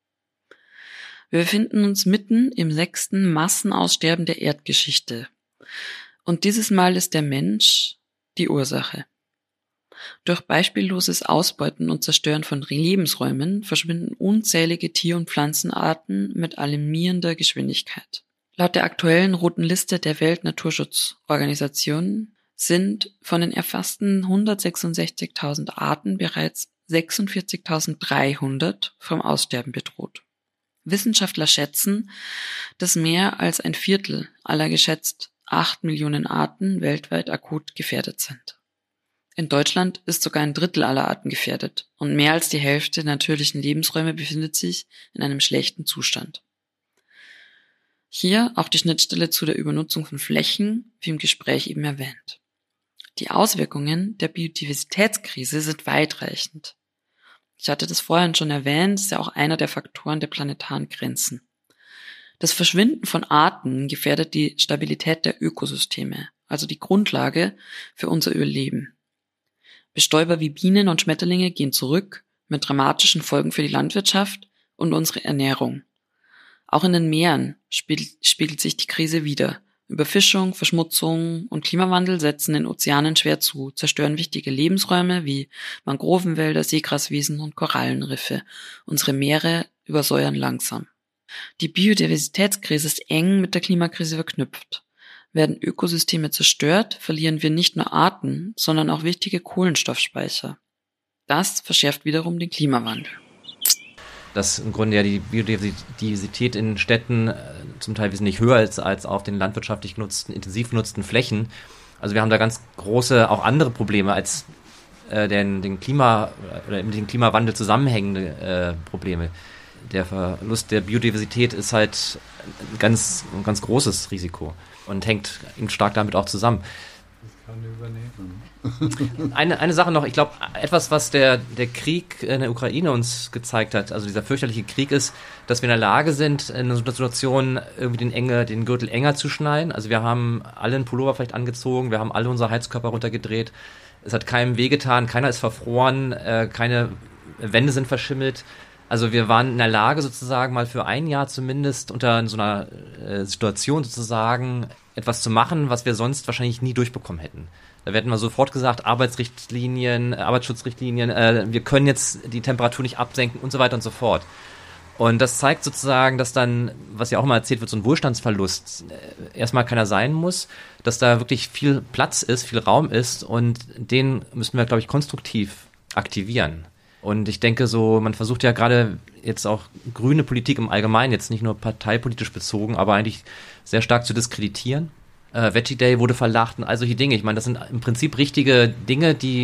Wir befinden uns mitten im 6. Massenaussterben der Erdgeschichte. Und dieses Mal ist der Mensch die Ursache. Durch beispielloses Ausbeuten und Zerstören von Lebensräumen verschwinden unzählige Tier- und Pflanzenarten mit alarmierender Geschwindigkeit. Laut der aktuellen Roten Liste der Weltnaturschutzorganisation sind von den erfassten 166.000 Arten bereits 46.300 vom Aussterben bedroht. Wissenschaftler schätzen, dass mehr als ein Viertel aller geschätzt 8 Millionen Arten weltweit akut gefährdet sind. In Deutschland ist sogar ein Drittel aller Arten gefährdet und mehr als die Hälfte der natürlichen Lebensräume befindet sich in einem schlechten Zustand. Hier auch die Schnittstelle zu der Übernutzung von Flächen, wie im Gespräch eben erwähnt. Die Auswirkungen der Biodiversitätskrise sind weitreichend. Ich hatte das vorhin schon erwähnt, ist ja auch einer der Faktoren der planetaren Grenzen. Das Verschwinden von Arten gefährdet die Stabilität der Ökosysteme, also die Grundlage für unser Überleben. Bestäuber wie Bienen und Schmetterlinge gehen zurück, mit dramatischen Folgen für die Landwirtschaft und unsere Ernährung. Auch in den Meeren spiegelt sich die Krise wider. Überfischung, Verschmutzung und Klimawandel setzen den Ozeanen schwer zu, zerstören wichtige Lebensräume wie Mangrovenwälder, Seegraswiesen und Korallenriffe. Unsere Meere übersäuern langsam. Die Biodiversitätskrise ist eng mit der Klimakrise verknüpft. Werden Ökosysteme zerstört, verlieren wir nicht nur Arten, sondern auch wichtige Kohlenstoffspeicher. Das verschärft wiederum den Klimawandel. Dass im Grunde ja die Biodiversität in Städten zum Teil wesentlich höher ist als auf den landwirtschaftlich genutzten, intensiv genutzten Flächen. Also wir haben da ganz große, auch andere Probleme als mit dem Klimawandel zusammenhängende Probleme. Der Verlust der Biodiversität ist halt ein ganz großes Risiko und hängt stark damit auch zusammen. Das kann übernehmen. Eine Sache noch, ich glaube, etwas, was der Krieg in der Ukraine uns gezeigt hat, also dieser fürchterliche Krieg, ist, dass wir in der Lage sind, in einer Situation irgendwie den Gürtel enger zu schneiden. Also wir haben alle einen Pullover vielleicht angezogen, wir haben alle unsere Heizkörper runtergedreht. Es hat keinem wehgetan, keiner ist verfroren, keine Wände sind verschimmelt. Also wir waren in der Lage sozusagen mal für ein Jahr zumindest unter so einer Situation sozusagen etwas zu machen, was wir sonst wahrscheinlich nie durchbekommen hätten. Da werden wir sofort gesagt, Arbeitsschutzrichtlinien, wir können jetzt die Temperatur nicht absenken und so weiter und so fort. Und das zeigt sozusagen, dass dann, was ja auch immer erzählt wird, so ein Wohlstandsverlust erstmal keiner sein muss, dass da wirklich viel Platz ist, viel Raum ist und den müssen wir, glaube ich, konstruktiv aktivieren. Und ich denke so, man versucht ja gerade jetzt auch grüne Politik im Allgemeinen, jetzt nicht nur parteipolitisch bezogen, aber eigentlich sehr stark zu diskreditieren. Veggie Day wurde verlacht und all solche Dinge. Ich meine, das sind im Prinzip richtige Dinge, die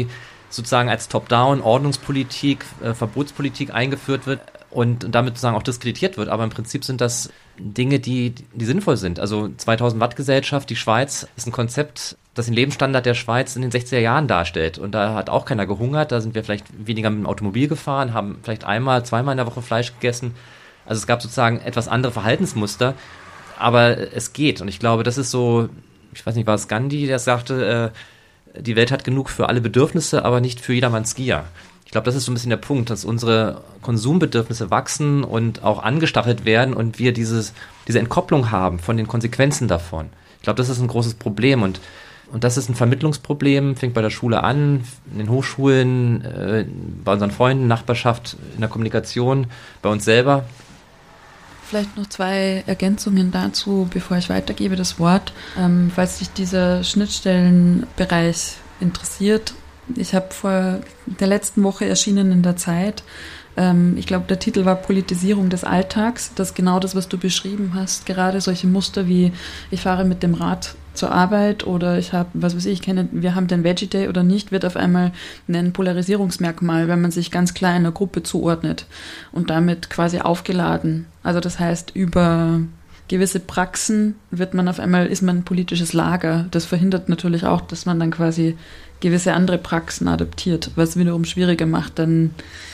sozusagen als Top-Down Ordnungspolitik, Verbotspolitik eingeführt wird und damit sozusagen auch diskreditiert wird. Aber im Prinzip sind das Dinge, die sinnvoll sind. Also 2000 Watt Gesellschaft, die Schweiz, ist ein Konzept, das den Lebensstandard der Schweiz in den 60er Jahren darstellt. Und da hat auch keiner gehungert. Da sind wir vielleicht weniger mit dem Automobil gefahren, haben vielleicht einmal, zweimal in der Woche Fleisch gegessen. Also es gab sozusagen etwas andere Verhaltensmuster. Aber es geht. Und ich glaube, das ist so, ich weiß nicht, war es Gandhi, der sagte, die Welt hat genug für alle Bedürfnisse, aber nicht für jedermanns Gier. Ich glaube, das ist so ein bisschen der Punkt, dass unsere Konsumbedürfnisse wachsen und auch angestachelt werden und wir diese Entkopplung haben von den Konsequenzen davon. Ich glaube, das ist ein großes Problem und das ist ein Vermittlungsproblem, fängt bei der Schule an, in den Hochschulen, bei unseren Freunden, Nachbarschaft, in der Kommunikation, bei uns selber. Vielleicht noch 2 Ergänzungen dazu, bevor ich weitergebe das Wort. Falls sich dieser Schnittstellenbereich interessiert, ich habe vor der letzten Woche erschienen in der Zeit, ich glaube, der Titel war Politisierung des Alltags. Das ist genau das, was du beschrieben hast. Gerade solche Muster wie, ich fahre mit dem Rad zur Arbeit oder ich habe, wir haben den Veggie Day oder nicht, wird auf einmal ein Polarisierungsmerkmal, wenn man sich ganz klar einer Gruppe zuordnet und damit quasi aufgeladen. Also das heißt, über gewisse Praxen ist man ein politisches Lager. Das verhindert natürlich auch, dass man dann quasi gewisse andere Praxen adaptiert, was wiederum schwieriger macht, dann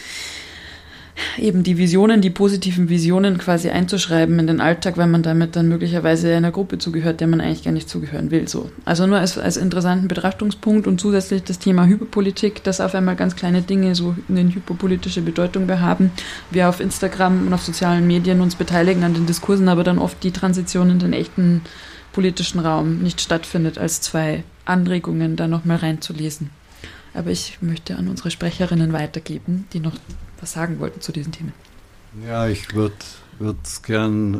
eben die positiven Visionen quasi einzuschreiben in den Alltag, weil man damit dann möglicherweise einer Gruppe zugehört, der man eigentlich gar nicht zugehören will. So. Also nur als interessanten Betrachtungspunkt und zusätzlich das Thema Hyperpolitik, dass auf einmal ganz kleine Dinge so eine hyperpolitische Bedeutung haben. Wir auf Instagram und auf sozialen Medien uns beteiligen an den Diskursen, aber dann oft die Transition in den echten politischen Raum nicht stattfindet, als 2 Anregungen da nochmal reinzulesen. Aber ich möchte an unsere Sprecherinnen weitergeben, die noch was sagen wollten zu diesen Themen. Ja, ich würde es gern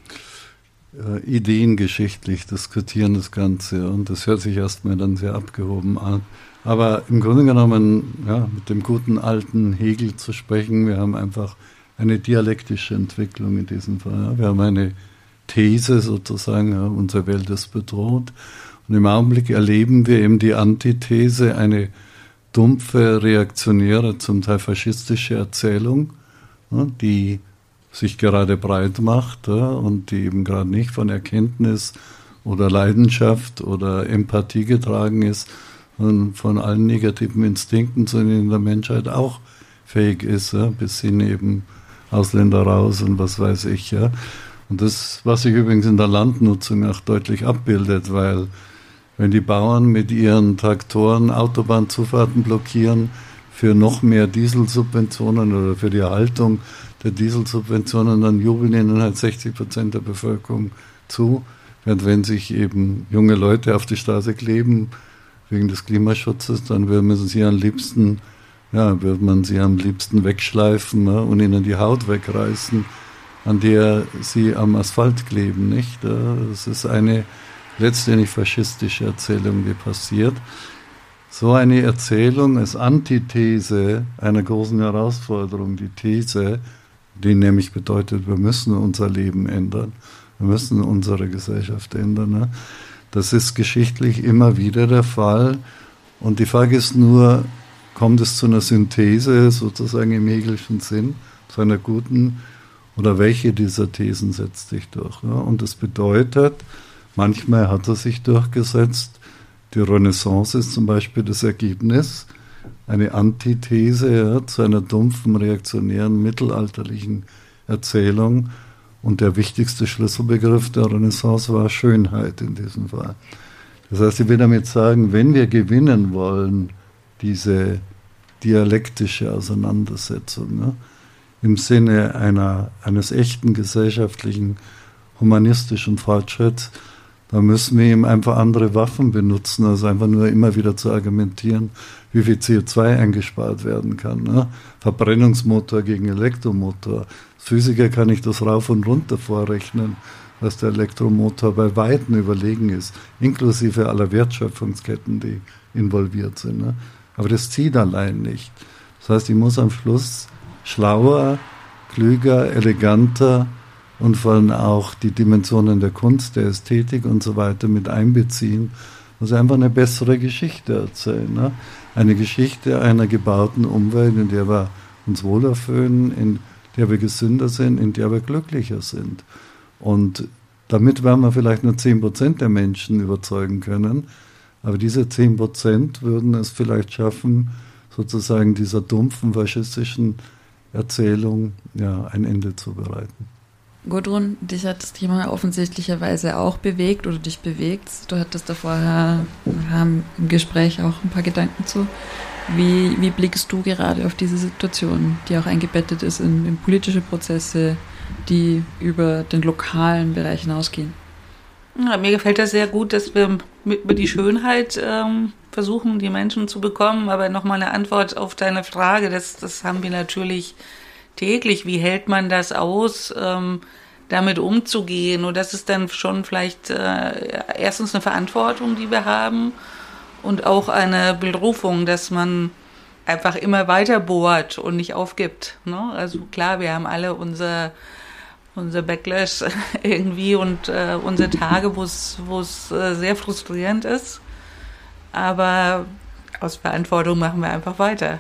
ideengeschichtlich diskutieren, das Ganze. Und das hört sich erstmal dann sehr abgehoben an. Aber im Grunde genommen, ja, mit dem guten alten Hegel zu sprechen, wir haben einfach eine dialektische Entwicklung in diesem Fall. Ja. Wir haben eine These sozusagen, ja, unsere Welt ist bedroht. Und im Augenblick erleben wir eben die Antithese, eine dumpfe, reaktionäre, zum Teil faschistische Erzählung, ja, die sich gerade breit macht, ja, und die eben gerade nicht von Erkenntnis oder Leidenschaft oder Empathie getragen ist und von allen negativen Instinkten, zu denen der Menschheit auch fähig ist, ja, bis hin eben Ausländer raus und was weiß ich. Ja. Und das, was sich übrigens in der Landnutzung auch deutlich abbildet, weil wenn die Bauern mit ihren Traktoren Autobahnzufahrten blockieren für noch mehr Dieselsubventionen oder für die Erhaltung der Dieselsubventionen, dann jubeln ihnen halt 60% der Bevölkerung zu. Während wenn sich eben junge Leute auf die Straße kleben wegen des Klimaschutzes, dann würde man sie am liebsten wegschleifen, ja, und ihnen die Haut wegreißen, an der sie am Asphalt kleben, nicht? Das ist eine letztendlich faschistische Erzählung, die passiert. So eine Erzählung als Antithese einer großen Herausforderung, die These, die nämlich bedeutet, wir müssen unser Leben ändern, wir müssen unsere Gesellschaft ändern. Ne? Das ist geschichtlich immer wieder der Fall. Und die Frage ist nur, kommt es zu einer Synthese, sozusagen im Hegelschen Sinn, zu einer guten, oder welche dieser Thesen setzt sich durch? Ne? Und das bedeutet, manchmal hat er sich durchgesetzt. Die Renaissance ist zum Beispiel das Ergebnis, eine Antithese, ja, zu einer dumpfen, reaktionären, mittelalterlichen Erzählung. Und der wichtigste Schlüsselbegriff der Renaissance war Schönheit in diesem Fall. Das heißt, ich will damit sagen, wenn wir gewinnen wollen, diese dialektische Auseinandersetzung, ne, im Sinne eines echten gesellschaftlichen, humanistischen Fortschritts, da müssen wir eben einfach andere Waffen benutzen, also einfach nur immer wieder zu argumentieren, wie viel CO2 eingespart werden kann. Ne? Verbrennungsmotor gegen Elektromotor. Als Physiker kann ich das rauf und runter vorrechnen, dass der Elektromotor bei Weitem überlegen ist, inklusive aller Wertschöpfungsketten, die involviert sind. Ne? Aber das zieht allein nicht. Das heißt, ich muss am Schluss schlauer, klüger, eleganter und vor allem auch die Dimensionen der Kunst, der Ästhetik und so weiter mit einbeziehen, muss einfach eine bessere Geschichte erzählen. Ne? eine Geschichte einer gebauten Umwelt, in der wir uns wohler fühlen, in der wir gesünder sind, in der wir glücklicher sind. Und damit werden wir vielleicht nur 10% der Menschen überzeugen können, aber diese 10% würden es vielleicht schaffen, sozusagen dieser dumpfen faschistischen Erzählung ein Ende zu bereiten. Gudrun, dich hat das Thema offensichtlicherweise auch bewegt oder dich bewegt. Du hattest da vorher im Gespräch auch ein paar Gedanken zu. Wie blickst du gerade auf diese Situation, die auch eingebettet ist in politische Prozesse, die über den lokalen Bereich hinausgehen? Ja, mir gefällt das sehr gut, dass wir über die Schönheit versuchen, die Menschen zu bekommen. Aber nochmal eine Antwort auf deine Frage, das haben wir natürlich täglich. Wie hält man das aus, damit umzugehen? Und das ist dann schon vielleicht erstens eine Verantwortung, die wir haben und auch eine Berufung, dass man einfach immer weiter bohrt und nicht aufgibt. Ne? Also klar, wir haben alle unser Backlash irgendwie und unsere Tage, wo es sehr frustrierend ist. Aber aus Verantwortung machen wir einfach weiter,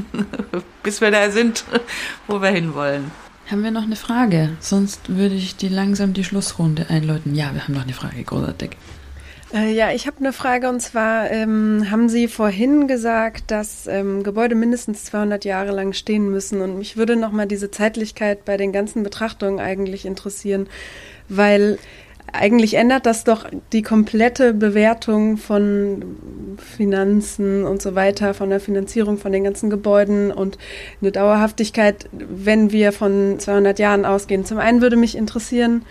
bis wir da sind, wo wir hinwollen. Haben wir noch eine Frage? Sonst würde ich langsam die Schlussrunde einläuten. Ja, wir haben noch eine Frage, großartig. Ja, ich habe eine Frage und zwar haben Sie vorhin gesagt, dass Gebäude mindestens 200 Jahre lang stehen müssen und mich würde nochmal diese Zeitlichkeit bei den ganzen Betrachtungen eigentlich interessieren, weil eigentlich ändert das doch die komplette Bewertung von Finanzen und so weiter, von der Finanzierung von den ganzen Gebäuden und eine Dauerhaftigkeit, wenn wir von 200 Jahren ausgehen. Zum einen würde mich interessieren,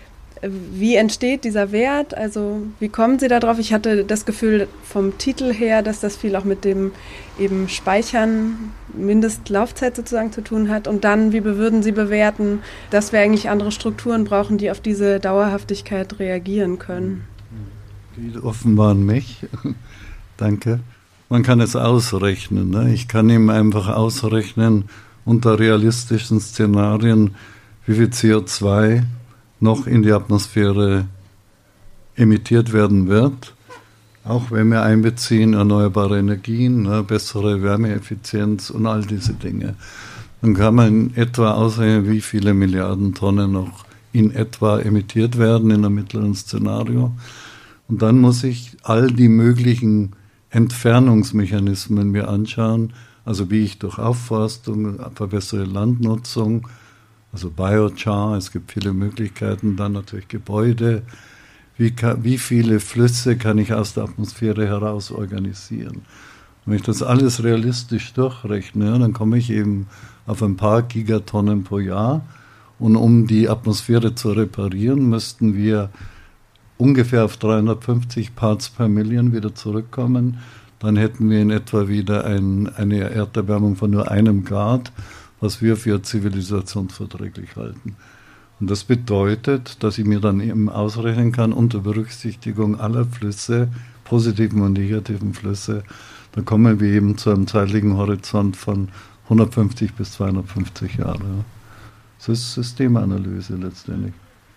wie entsteht dieser Wert? Also wie kommen Sie da drauf? Ich hatte das Gefühl vom Titel her, dass das viel auch mit dem eben Speichern, Mindestlaufzeit sozusagen zu tun hat. Und dann, wie würden Sie bewerten, dass wir eigentlich andere Strukturen brauchen, die auf diese Dauerhaftigkeit reagieren können? Die offenbar an mich. Danke. Man kann es ausrechnen. Ne? Ich kann ihm einfach ausrechnen unter realistischen Szenarien, wie viel CO2 noch in die Atmosphäre emittiert werden wird, auch wenn wir einbeziehen erneuerbare Energien, bessere Wärmeeffizienz und all diese Dinge. Dann kann man in etwa ausrechnen, wie viele Milliarden Tonnen noch in etwa emittiert werden in einem mittleren Szenario. Und dann muss ich all die möglichen Entfernungsmechanismen mir anschauen, also wie ich durch Aufforstung, verbessere Landnutzung, also Biochar, es gibt viele Möglichkeiten, dann natürlich Gebäude. Wie viele Flüsse kann ich aus der Atmosphäre heraus organisieren? Wenn ich das alles realistisch durchrechne, dann komme ich eben auf ein paar Gigatonnen pro Jahr. Und um die Atmosphäre zu reparieren, müssten wir ungefähr auf 350 Parts per Million wieder zurückkommen. Dann hätten wir in etwa wieder eine Erderwärmung von nur 1 Grad, was wir für zivilisationsverträglich halten. Und das bedeutet, dass ich mir dann eben ausrechnen kann, unter Berücksichtigung aller Flüsse, positiven und negativen Flüsse, da kommen wir eben zu einem zeitlichen Horizont von 150 bis 250 Jahre. Das ist Systemanalyse letztendlich.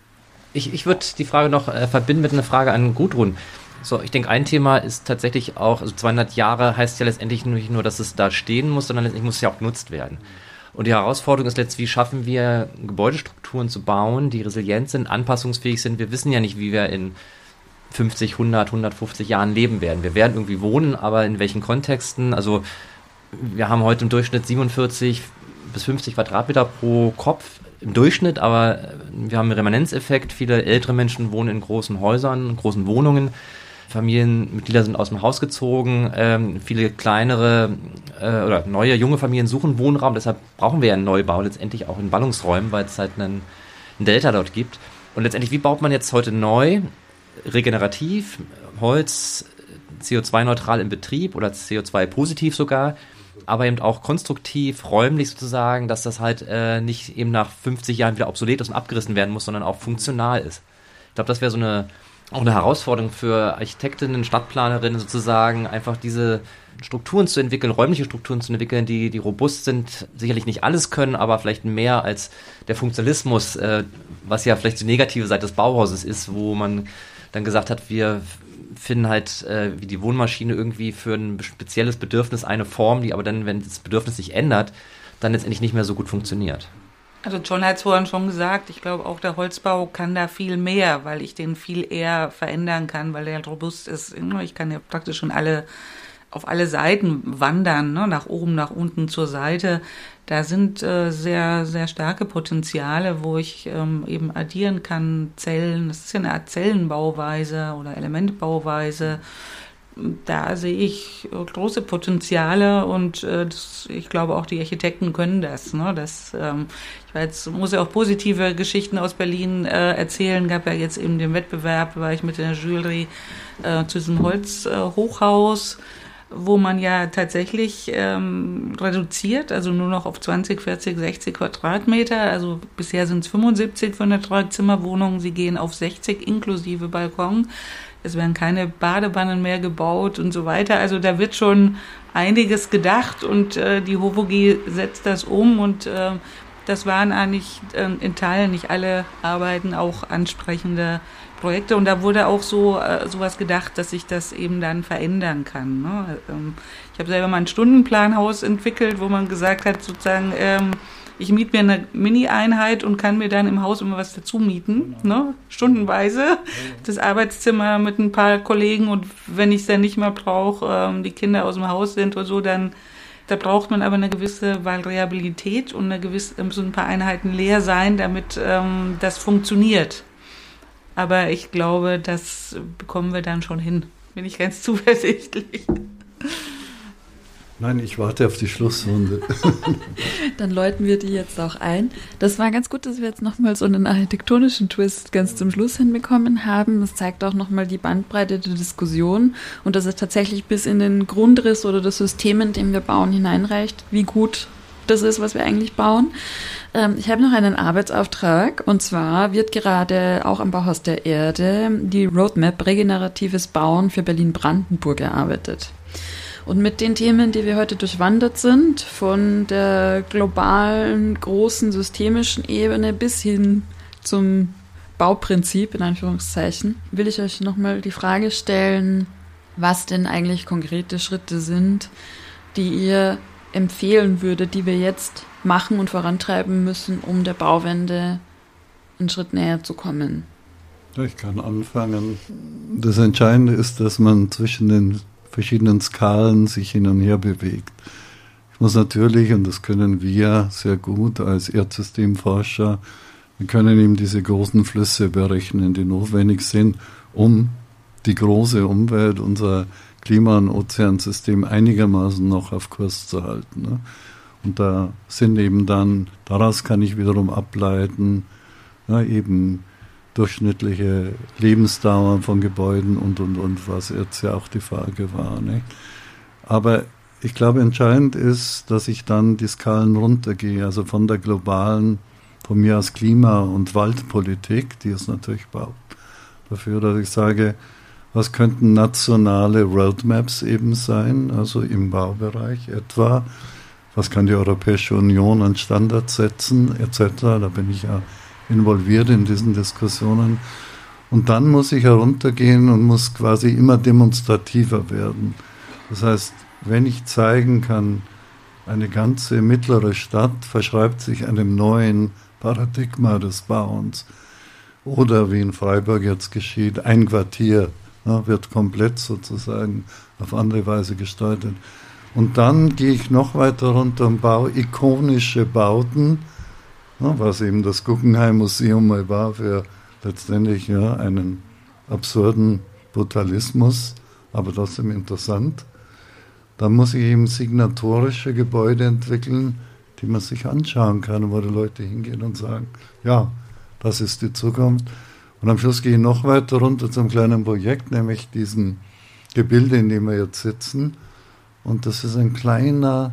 Ich würde die Frage noch verbinden mit einer Frage an Gudrun. So, ich denke, ein Thema ist tatsächlich auch, also 200 Jahre heißt ja letztendlich nicht nur, dass es da stehen muss, sondern letztendlich muss es ja auch genutzt werden. Und die Herausforderung ist letztlich, wie schaffen wir Gebäudestrukturen zu bauen, die resilient sind, anpassungsfähig sind. Wir wissen ja nicht, wie wir in 50, 100, 150 Jahren leben werden. Wir werden irgendwie wohnen, aber in welchen Kontexten? Also wir haben heute im Durchschnitt 47 bis 50 Quadratmeter pro Kopf im Durchschnitt, aber wir haben einen Remanenzeffekt. Viele ältere Menschen wohnen in großen Häusern, in großen Wohnungen. Familienmitglieder sind aus dem Haus gezogen, viele kleinere oder neue, junge Familien suchen Wohnraum, deshalb brauchen wir ja einen Neubau, letztendlich auch in Ballungsräumen, weil es halt einen Delta dort gibt. Und letztendlich, wie baut man jetzt heute neu, regenerativ, Holz, CO2-neutral im Betrieb oder CO2-positiv sogar, aber eben auch konstruktiv, räumlich sozusagen, dass das halt nicht eben nach 50 Jahren wieder obsolet ist und abgerissen werden muss, sondern auch funktional ist. Ich glaube, das wäre so auch eine Herausforderung für Architektinnen, Stadtplanerinnen sozusagen, einfach diese Strukturen zu entwickeln, räumliche Strukturen zu entwickeln, die robust sind, sicherlich nicht alles können, aber vielleicht mehr als der Funktionalismus, was ja vielleicht die negative Seite des Bauhauses ist, wo man dann gesagt hat, wir finden halt wie die Wohnmaschine irgendwie für ein spezielles Bedürfnis eine Form, die aber dann, wenn das Bedürfnis sich ändert, dann letztendlich nicht mehr so gut funktioniert. Also John hat es vorhin schon gesagt, ich glaube auch der Holzbau kann da viel mehr, weil ich den viel eher verändern kann, weil der robust ist. Ich kann ja praktisch schon auf alle Seiten wandern, ne? Nach oben, nach unten, zur Seite. Da sind sehr, sehr starke Potenziale, wo ich eben addieren kann, Zellen. Das ist ja eine Art Zellenbauweise oder Elementbauweise. Da sehe ich große Potenziale und ich glaube auch die Architekten können das. Ne? Muss ja auch positive Geschichten aus Berlin erzählen. Gab ja jetzt eben den Wettbewerb, war ich mit der Jury zu diesem Holzhochhaus, wo man ja tatsächlich reduziert, also nur noch auf 20, 40, 60 Quadratmeter. Also bisher sind es 75 von der Dreizimmerwohnung. Sie gehen auf 60 inklusive Balkon. Es werden keine Badewannen mehr gebaut und so weiter. Also da wird schon einiges gedacht und die HOVOG setzt das um und das waren eigentlich in Teilen nicht alle Arbeiten auch ansprechende Projekte und da wurde auch sowas gedacht, dass sich das eben dann verändern kann. Ne? Ich habe selber mal ein Stundenplanhaus entwickelt, wo man gesagt hat, sozusagen, ich miete mir eine Mini-Einheit und kann mir dann im Haus immer was dazu mieten, ne? Stundenweise. Das Arbeitszimmer mit ein paar Kollegen und wenn ich es dann nicht mehr brauche, die Kinder aus dem Haus sind oder so, dann da braucht man aber eine gewisse Variabilität und müssen ein paar Einheiten leer sein, damit das funktioniert. Aber ich glaube, das bekommen wir dann schon hin. Bin ich ganz zuversichtlich. Nein, ich warte auf die Schlussrunde. Dann läuten wir die jetzt auch ein. Das war ganz gut, dass wir jetzt nochmal so einen architektonischen Twist ganz zum Schluss hinbekommen haben. Das zeigt auch nochmal die Bandbreite der Diskussion und dass es tatsächlich bis in den Grundriss oder das System, in dem wir bauen, hineinreicht, wie gut das ist, was wir eigentlich bauen. Ich habe noch einen Arbeitsauftrag und zwar wird gerade auch am Bauhaus der Erde die Roadmap Regeneratives Bauen für Berlin-Brandenburg erarbeitet. Und mit den Themen, die wir heute durchwandert sind, von der globalen, großen, systemischen Ebene bis hin zum Bauprinzip, in Anführungszeichen, will ich euch nochmal die Frage stellen, was denn eigentlich konkrete Schritte sind, die ihr empfehlen würdet, die wir jetzt machen und vorantreiben müssen, um der Bauwende einen Schritt näher zu kommen. Ich kann anfangen. Das Entscheidende ist, dass man zwischen den verschiedenen Skalen sich hin und her bewegt. Ich muss natürlich, und das können wir sehr gut als Erdsystemforscher, wir können eben diese großen Flüsse berechnen, die notwendig sind, um die große Umwelt, unser Klima- und Ozeansystem einigermaßen noch auf Kurs zu halten. Ne? Und da sind eben dann, daraus kann ich wiederum ableiten, eben durchschnittliche Lebensdauer von Gebäuden und, was jetzt ja auch die Frage war. Nicht? Aber ich glaube, entscheidend ist, dass ich dann die Skalen runtergehe, also von der globalen, von mir aus Klima- und Waldpolitik, die es natürlich braucht, dafür, dass ich sage, was könnten nationale Roadmaps eben sein, also im Baubereich etwa, was kann die Europäische Union an Standards setzen, etc., da bin ich ja involviert in diesen Diskussionen. Und dann muss ich heruntergehen und muss quasi immer demonstrativer werden. Das heißt, wenn ich zeigen kann, eine ganze mittlere Stadt verschreibt sich einem neuen Paradigma des Bauens, oder wie in Freiburg jetzt geschieht, ein Quartier wird komplett sozusagen auf andere Weise gestaltet. Und dann gehe ich noch weiter runter und baue ikonische Bauten, was eben das Guggenheim-Museum mal war für letztendlich einen absurden Brutalismus, aber trotzdem interessant. Dann muss ich eben signatorische Gebäude entwickeln, die man sich anschauen kann, wo die Leute hingehen und sagen, ja, das ist die Zukunft. Und am Schluss gehe ich noch weiter runter zum kleinen Projekt, nämlich diesem Gebilde, in dem wir jetzt sitzen. Und das ist ein kleiner,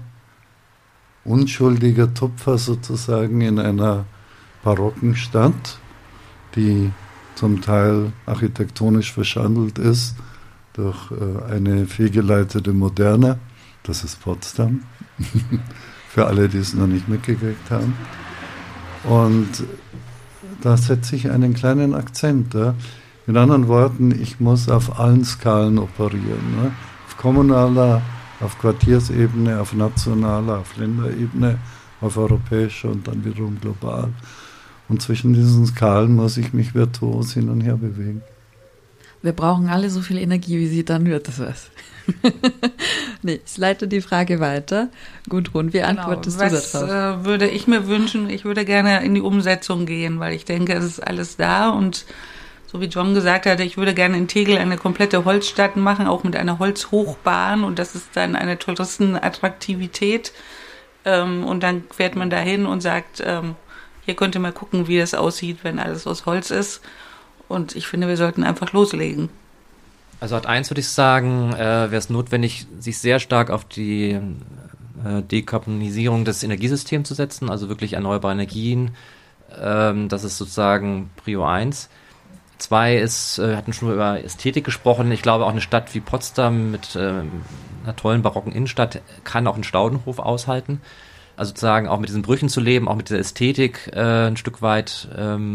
unschuldiger Tupfer sozusagen in einer barocken Stadt, die zum Teil architektonisch verschandelt ist durch eine fehlgeleitete Moderne. Das ist Potsdam, für alle, die es noch nicht mitgekriegt haben. Und da setze ich einen kleinen Akzent. Mit anderen Worten, ich muss auf allen Skalen operieren. Ne? Auf kommunaler, auf Quartiersebene, auf nationaler, auf Länderebene, auf europäischer und dann wiederum global. Und zwischen diesen Skalen muss ich mich virtuos hin und her bewegen. Wir brauchen alle so viel Energie, wie sie dann wird, das was. Nee, ich leite die Frage weiter. Gudrun, wie antwortest du darauf? Was würde ich mir wünschen? Ich würde gerne in die Umsetzung gehen, weil ich denke, es ist alles da und so wie John gesagt hatte, ich würde gerne in Tegel eine komplette Holzstadt machen, auch mit einer Holzhochbahn und das ist dann eine Touristenattraktivität und dann fährt man dahin und sagt, hier könnt ihr mal gucken, wie das aussieht, wenn alles aus Holz ist und ich finde, wir sollten einfach loslegen. Also Art 1 würde ich sagen, wäre es notwendig, sich sehr stark auf die Dekarbonisierung des Energiesystems zu setzen, also wirklich erneuerbare Energien. Das ist sozusagen Prio 1. 2 ist, wir hatten schon über Ästhetik gesprochen, ich glaube auch eine Stadt wie Potsdam mit einer tollen barocken Innenstadt kann auch einen Staudenhof aushalten. Also sozusagen auch mit diesen Brüchen zu leben, auch mit dieser Ästhetik ein Stück weit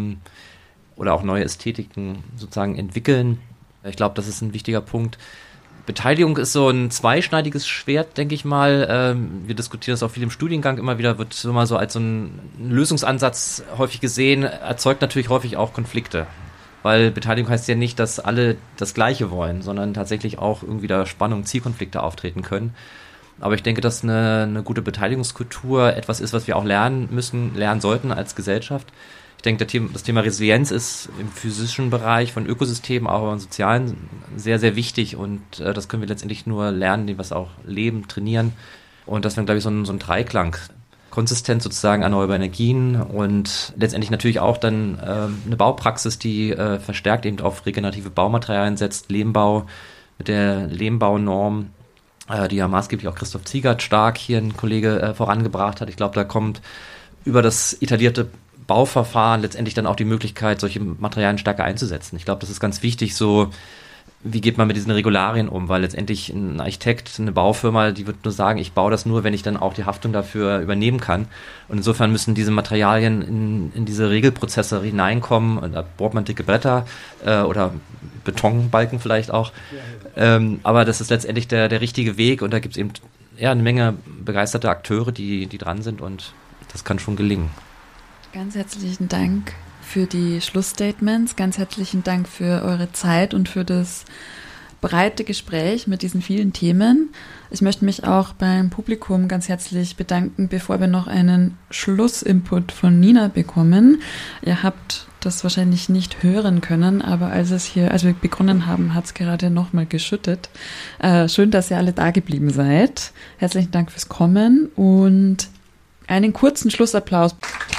oder auch neue Ästhetiken sozusagen entwickeln. Ich glaube, das ist ein wichtiger Punkt. Beteiligung ist so ein zweischneidiges Schwert, denke ich mal. Wir diskutieren das auch viel im Studiengang immer wieder, wird immer so als so ein Lösungsansatz häufig gesehen, erzeugt natürlich häufig auch Konflikte. Weil Beteiligung heißt ja nicht, dass alle das Gleiche wollen, sondern tatsächlich auch irgendwie da Spannungen, Zielkonflikte auftreten können. Aber ich denke, dass eine gute Beteiligungskultur etwas ist, was wir auch lernen sollten als Gesellschaft. Ich denke, das Thema Resilienz ist im physischen Bereich von Ökosystemen, auch im sozialen, sehr, sehr wichtig. Und das können wir letztendlich nur lernen, indem wir es auch leben, trainieren. Und das wäre, glaube ich, so ein Dreiklang. Konsistent sozusagen erneuerbare Energien und letztendlich natürlich auch dann eine Baupraxis, die verstärkt eben auf regenerative Baumaterialien setzt, Lehmbau mit der Lehmbaunorm, die ja maßgeblich auch Christoph Ziegert stark hier ein Kollege vorangebracht hat. Ich glaube, da kommt über das etablierte Bauverfahren letztendlich dann auch die Möglichkeit, solche Materialien stärker einzusetzen. Ich glaube, das ist ganz wichtig, so wie geht man mit diesen Regularien um, weil letztendlich ein Architekt, eine Baufirma, die wird nur sagen, ich baue das nur, wenn ich dann auch die Haftung dafür übernehmen kann. Und insofern müssen diese Materialien in diese Regelprozesse hineinkommen. Da bohrt man dicke Bretter oder Betonbalken vielleicht auch. Aber das ist letztendlich der richtige Weg und da gibt es eben eine Menge begeisterte Akteure, die dran sind und das kann schon gelingen. Ganz herzlichen Dank für die Schlussstatements. Ganz herzlichen Dank für eure Zeit und für das breite Gespräch mit diesen vielen Themen. Ich möchte mich auch beim Publikum ganz herzlich bedanken, bevor wir noch einen Schlussinput von Nina bekommen. Ihr habt das wahrscheinlich nicht hören können, aber als wir begonnen haben, hat es gerade nochmal geschüttet. Schön, dass ihr alle da geblieben seid. Herzlichen Dank fürs Kommen und einen kurzen Schlussapplaus.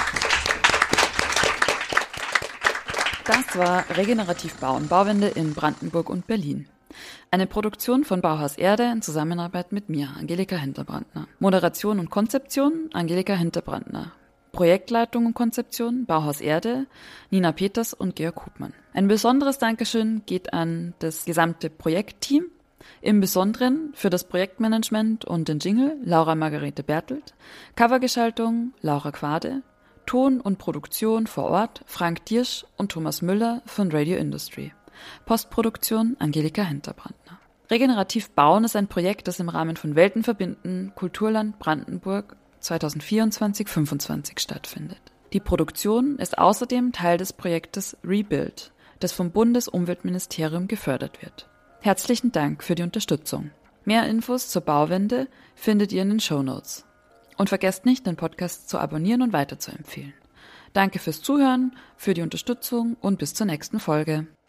Das war Regenerativ Bauen, Bauwende in Brandenburg und Berlin. Eine Produktion von Bauhaus Erde in Zusammenarbeit mit mir, Angelika Hinterbrandner. Moderation und Konzeption, Angelika Hinterbrandner. Projektleitung und Konzeption, Bauhaus Erde, Nina Peters und Georg Hubmann. Ein besonderes Dankeschön geht an das gesamte Projektteam, im Besonderen für das Projektmanagement und den Jingle Laura Margarete Bertelt, Covergestaltung Laura Quade, Ton und Produktion vor Ort Frank Diersch und Thomas Müller von Radio Industry. Postproduktion Angelika Hinterbrandner. Regenerativ Bauen ist ein Projekt, das im Rahmen von Welten verbinden Kulturland Brandenburg 2024-25 stattfindet. Die Produktion ist außerdem Teil des Projektes Rebuild, das vom Bundesumweltministerium gefördert wird. Herzlichen Dank für die Unterstützung. Mehr Infos zur Bauwende findet ihr in den Shownotes. Und vergesst nicht, den Podcast zu abonnieren und weiterzuempfehlen. Danke fürs Zuhören, für die Unterstützung und bis zur nächsten Folge.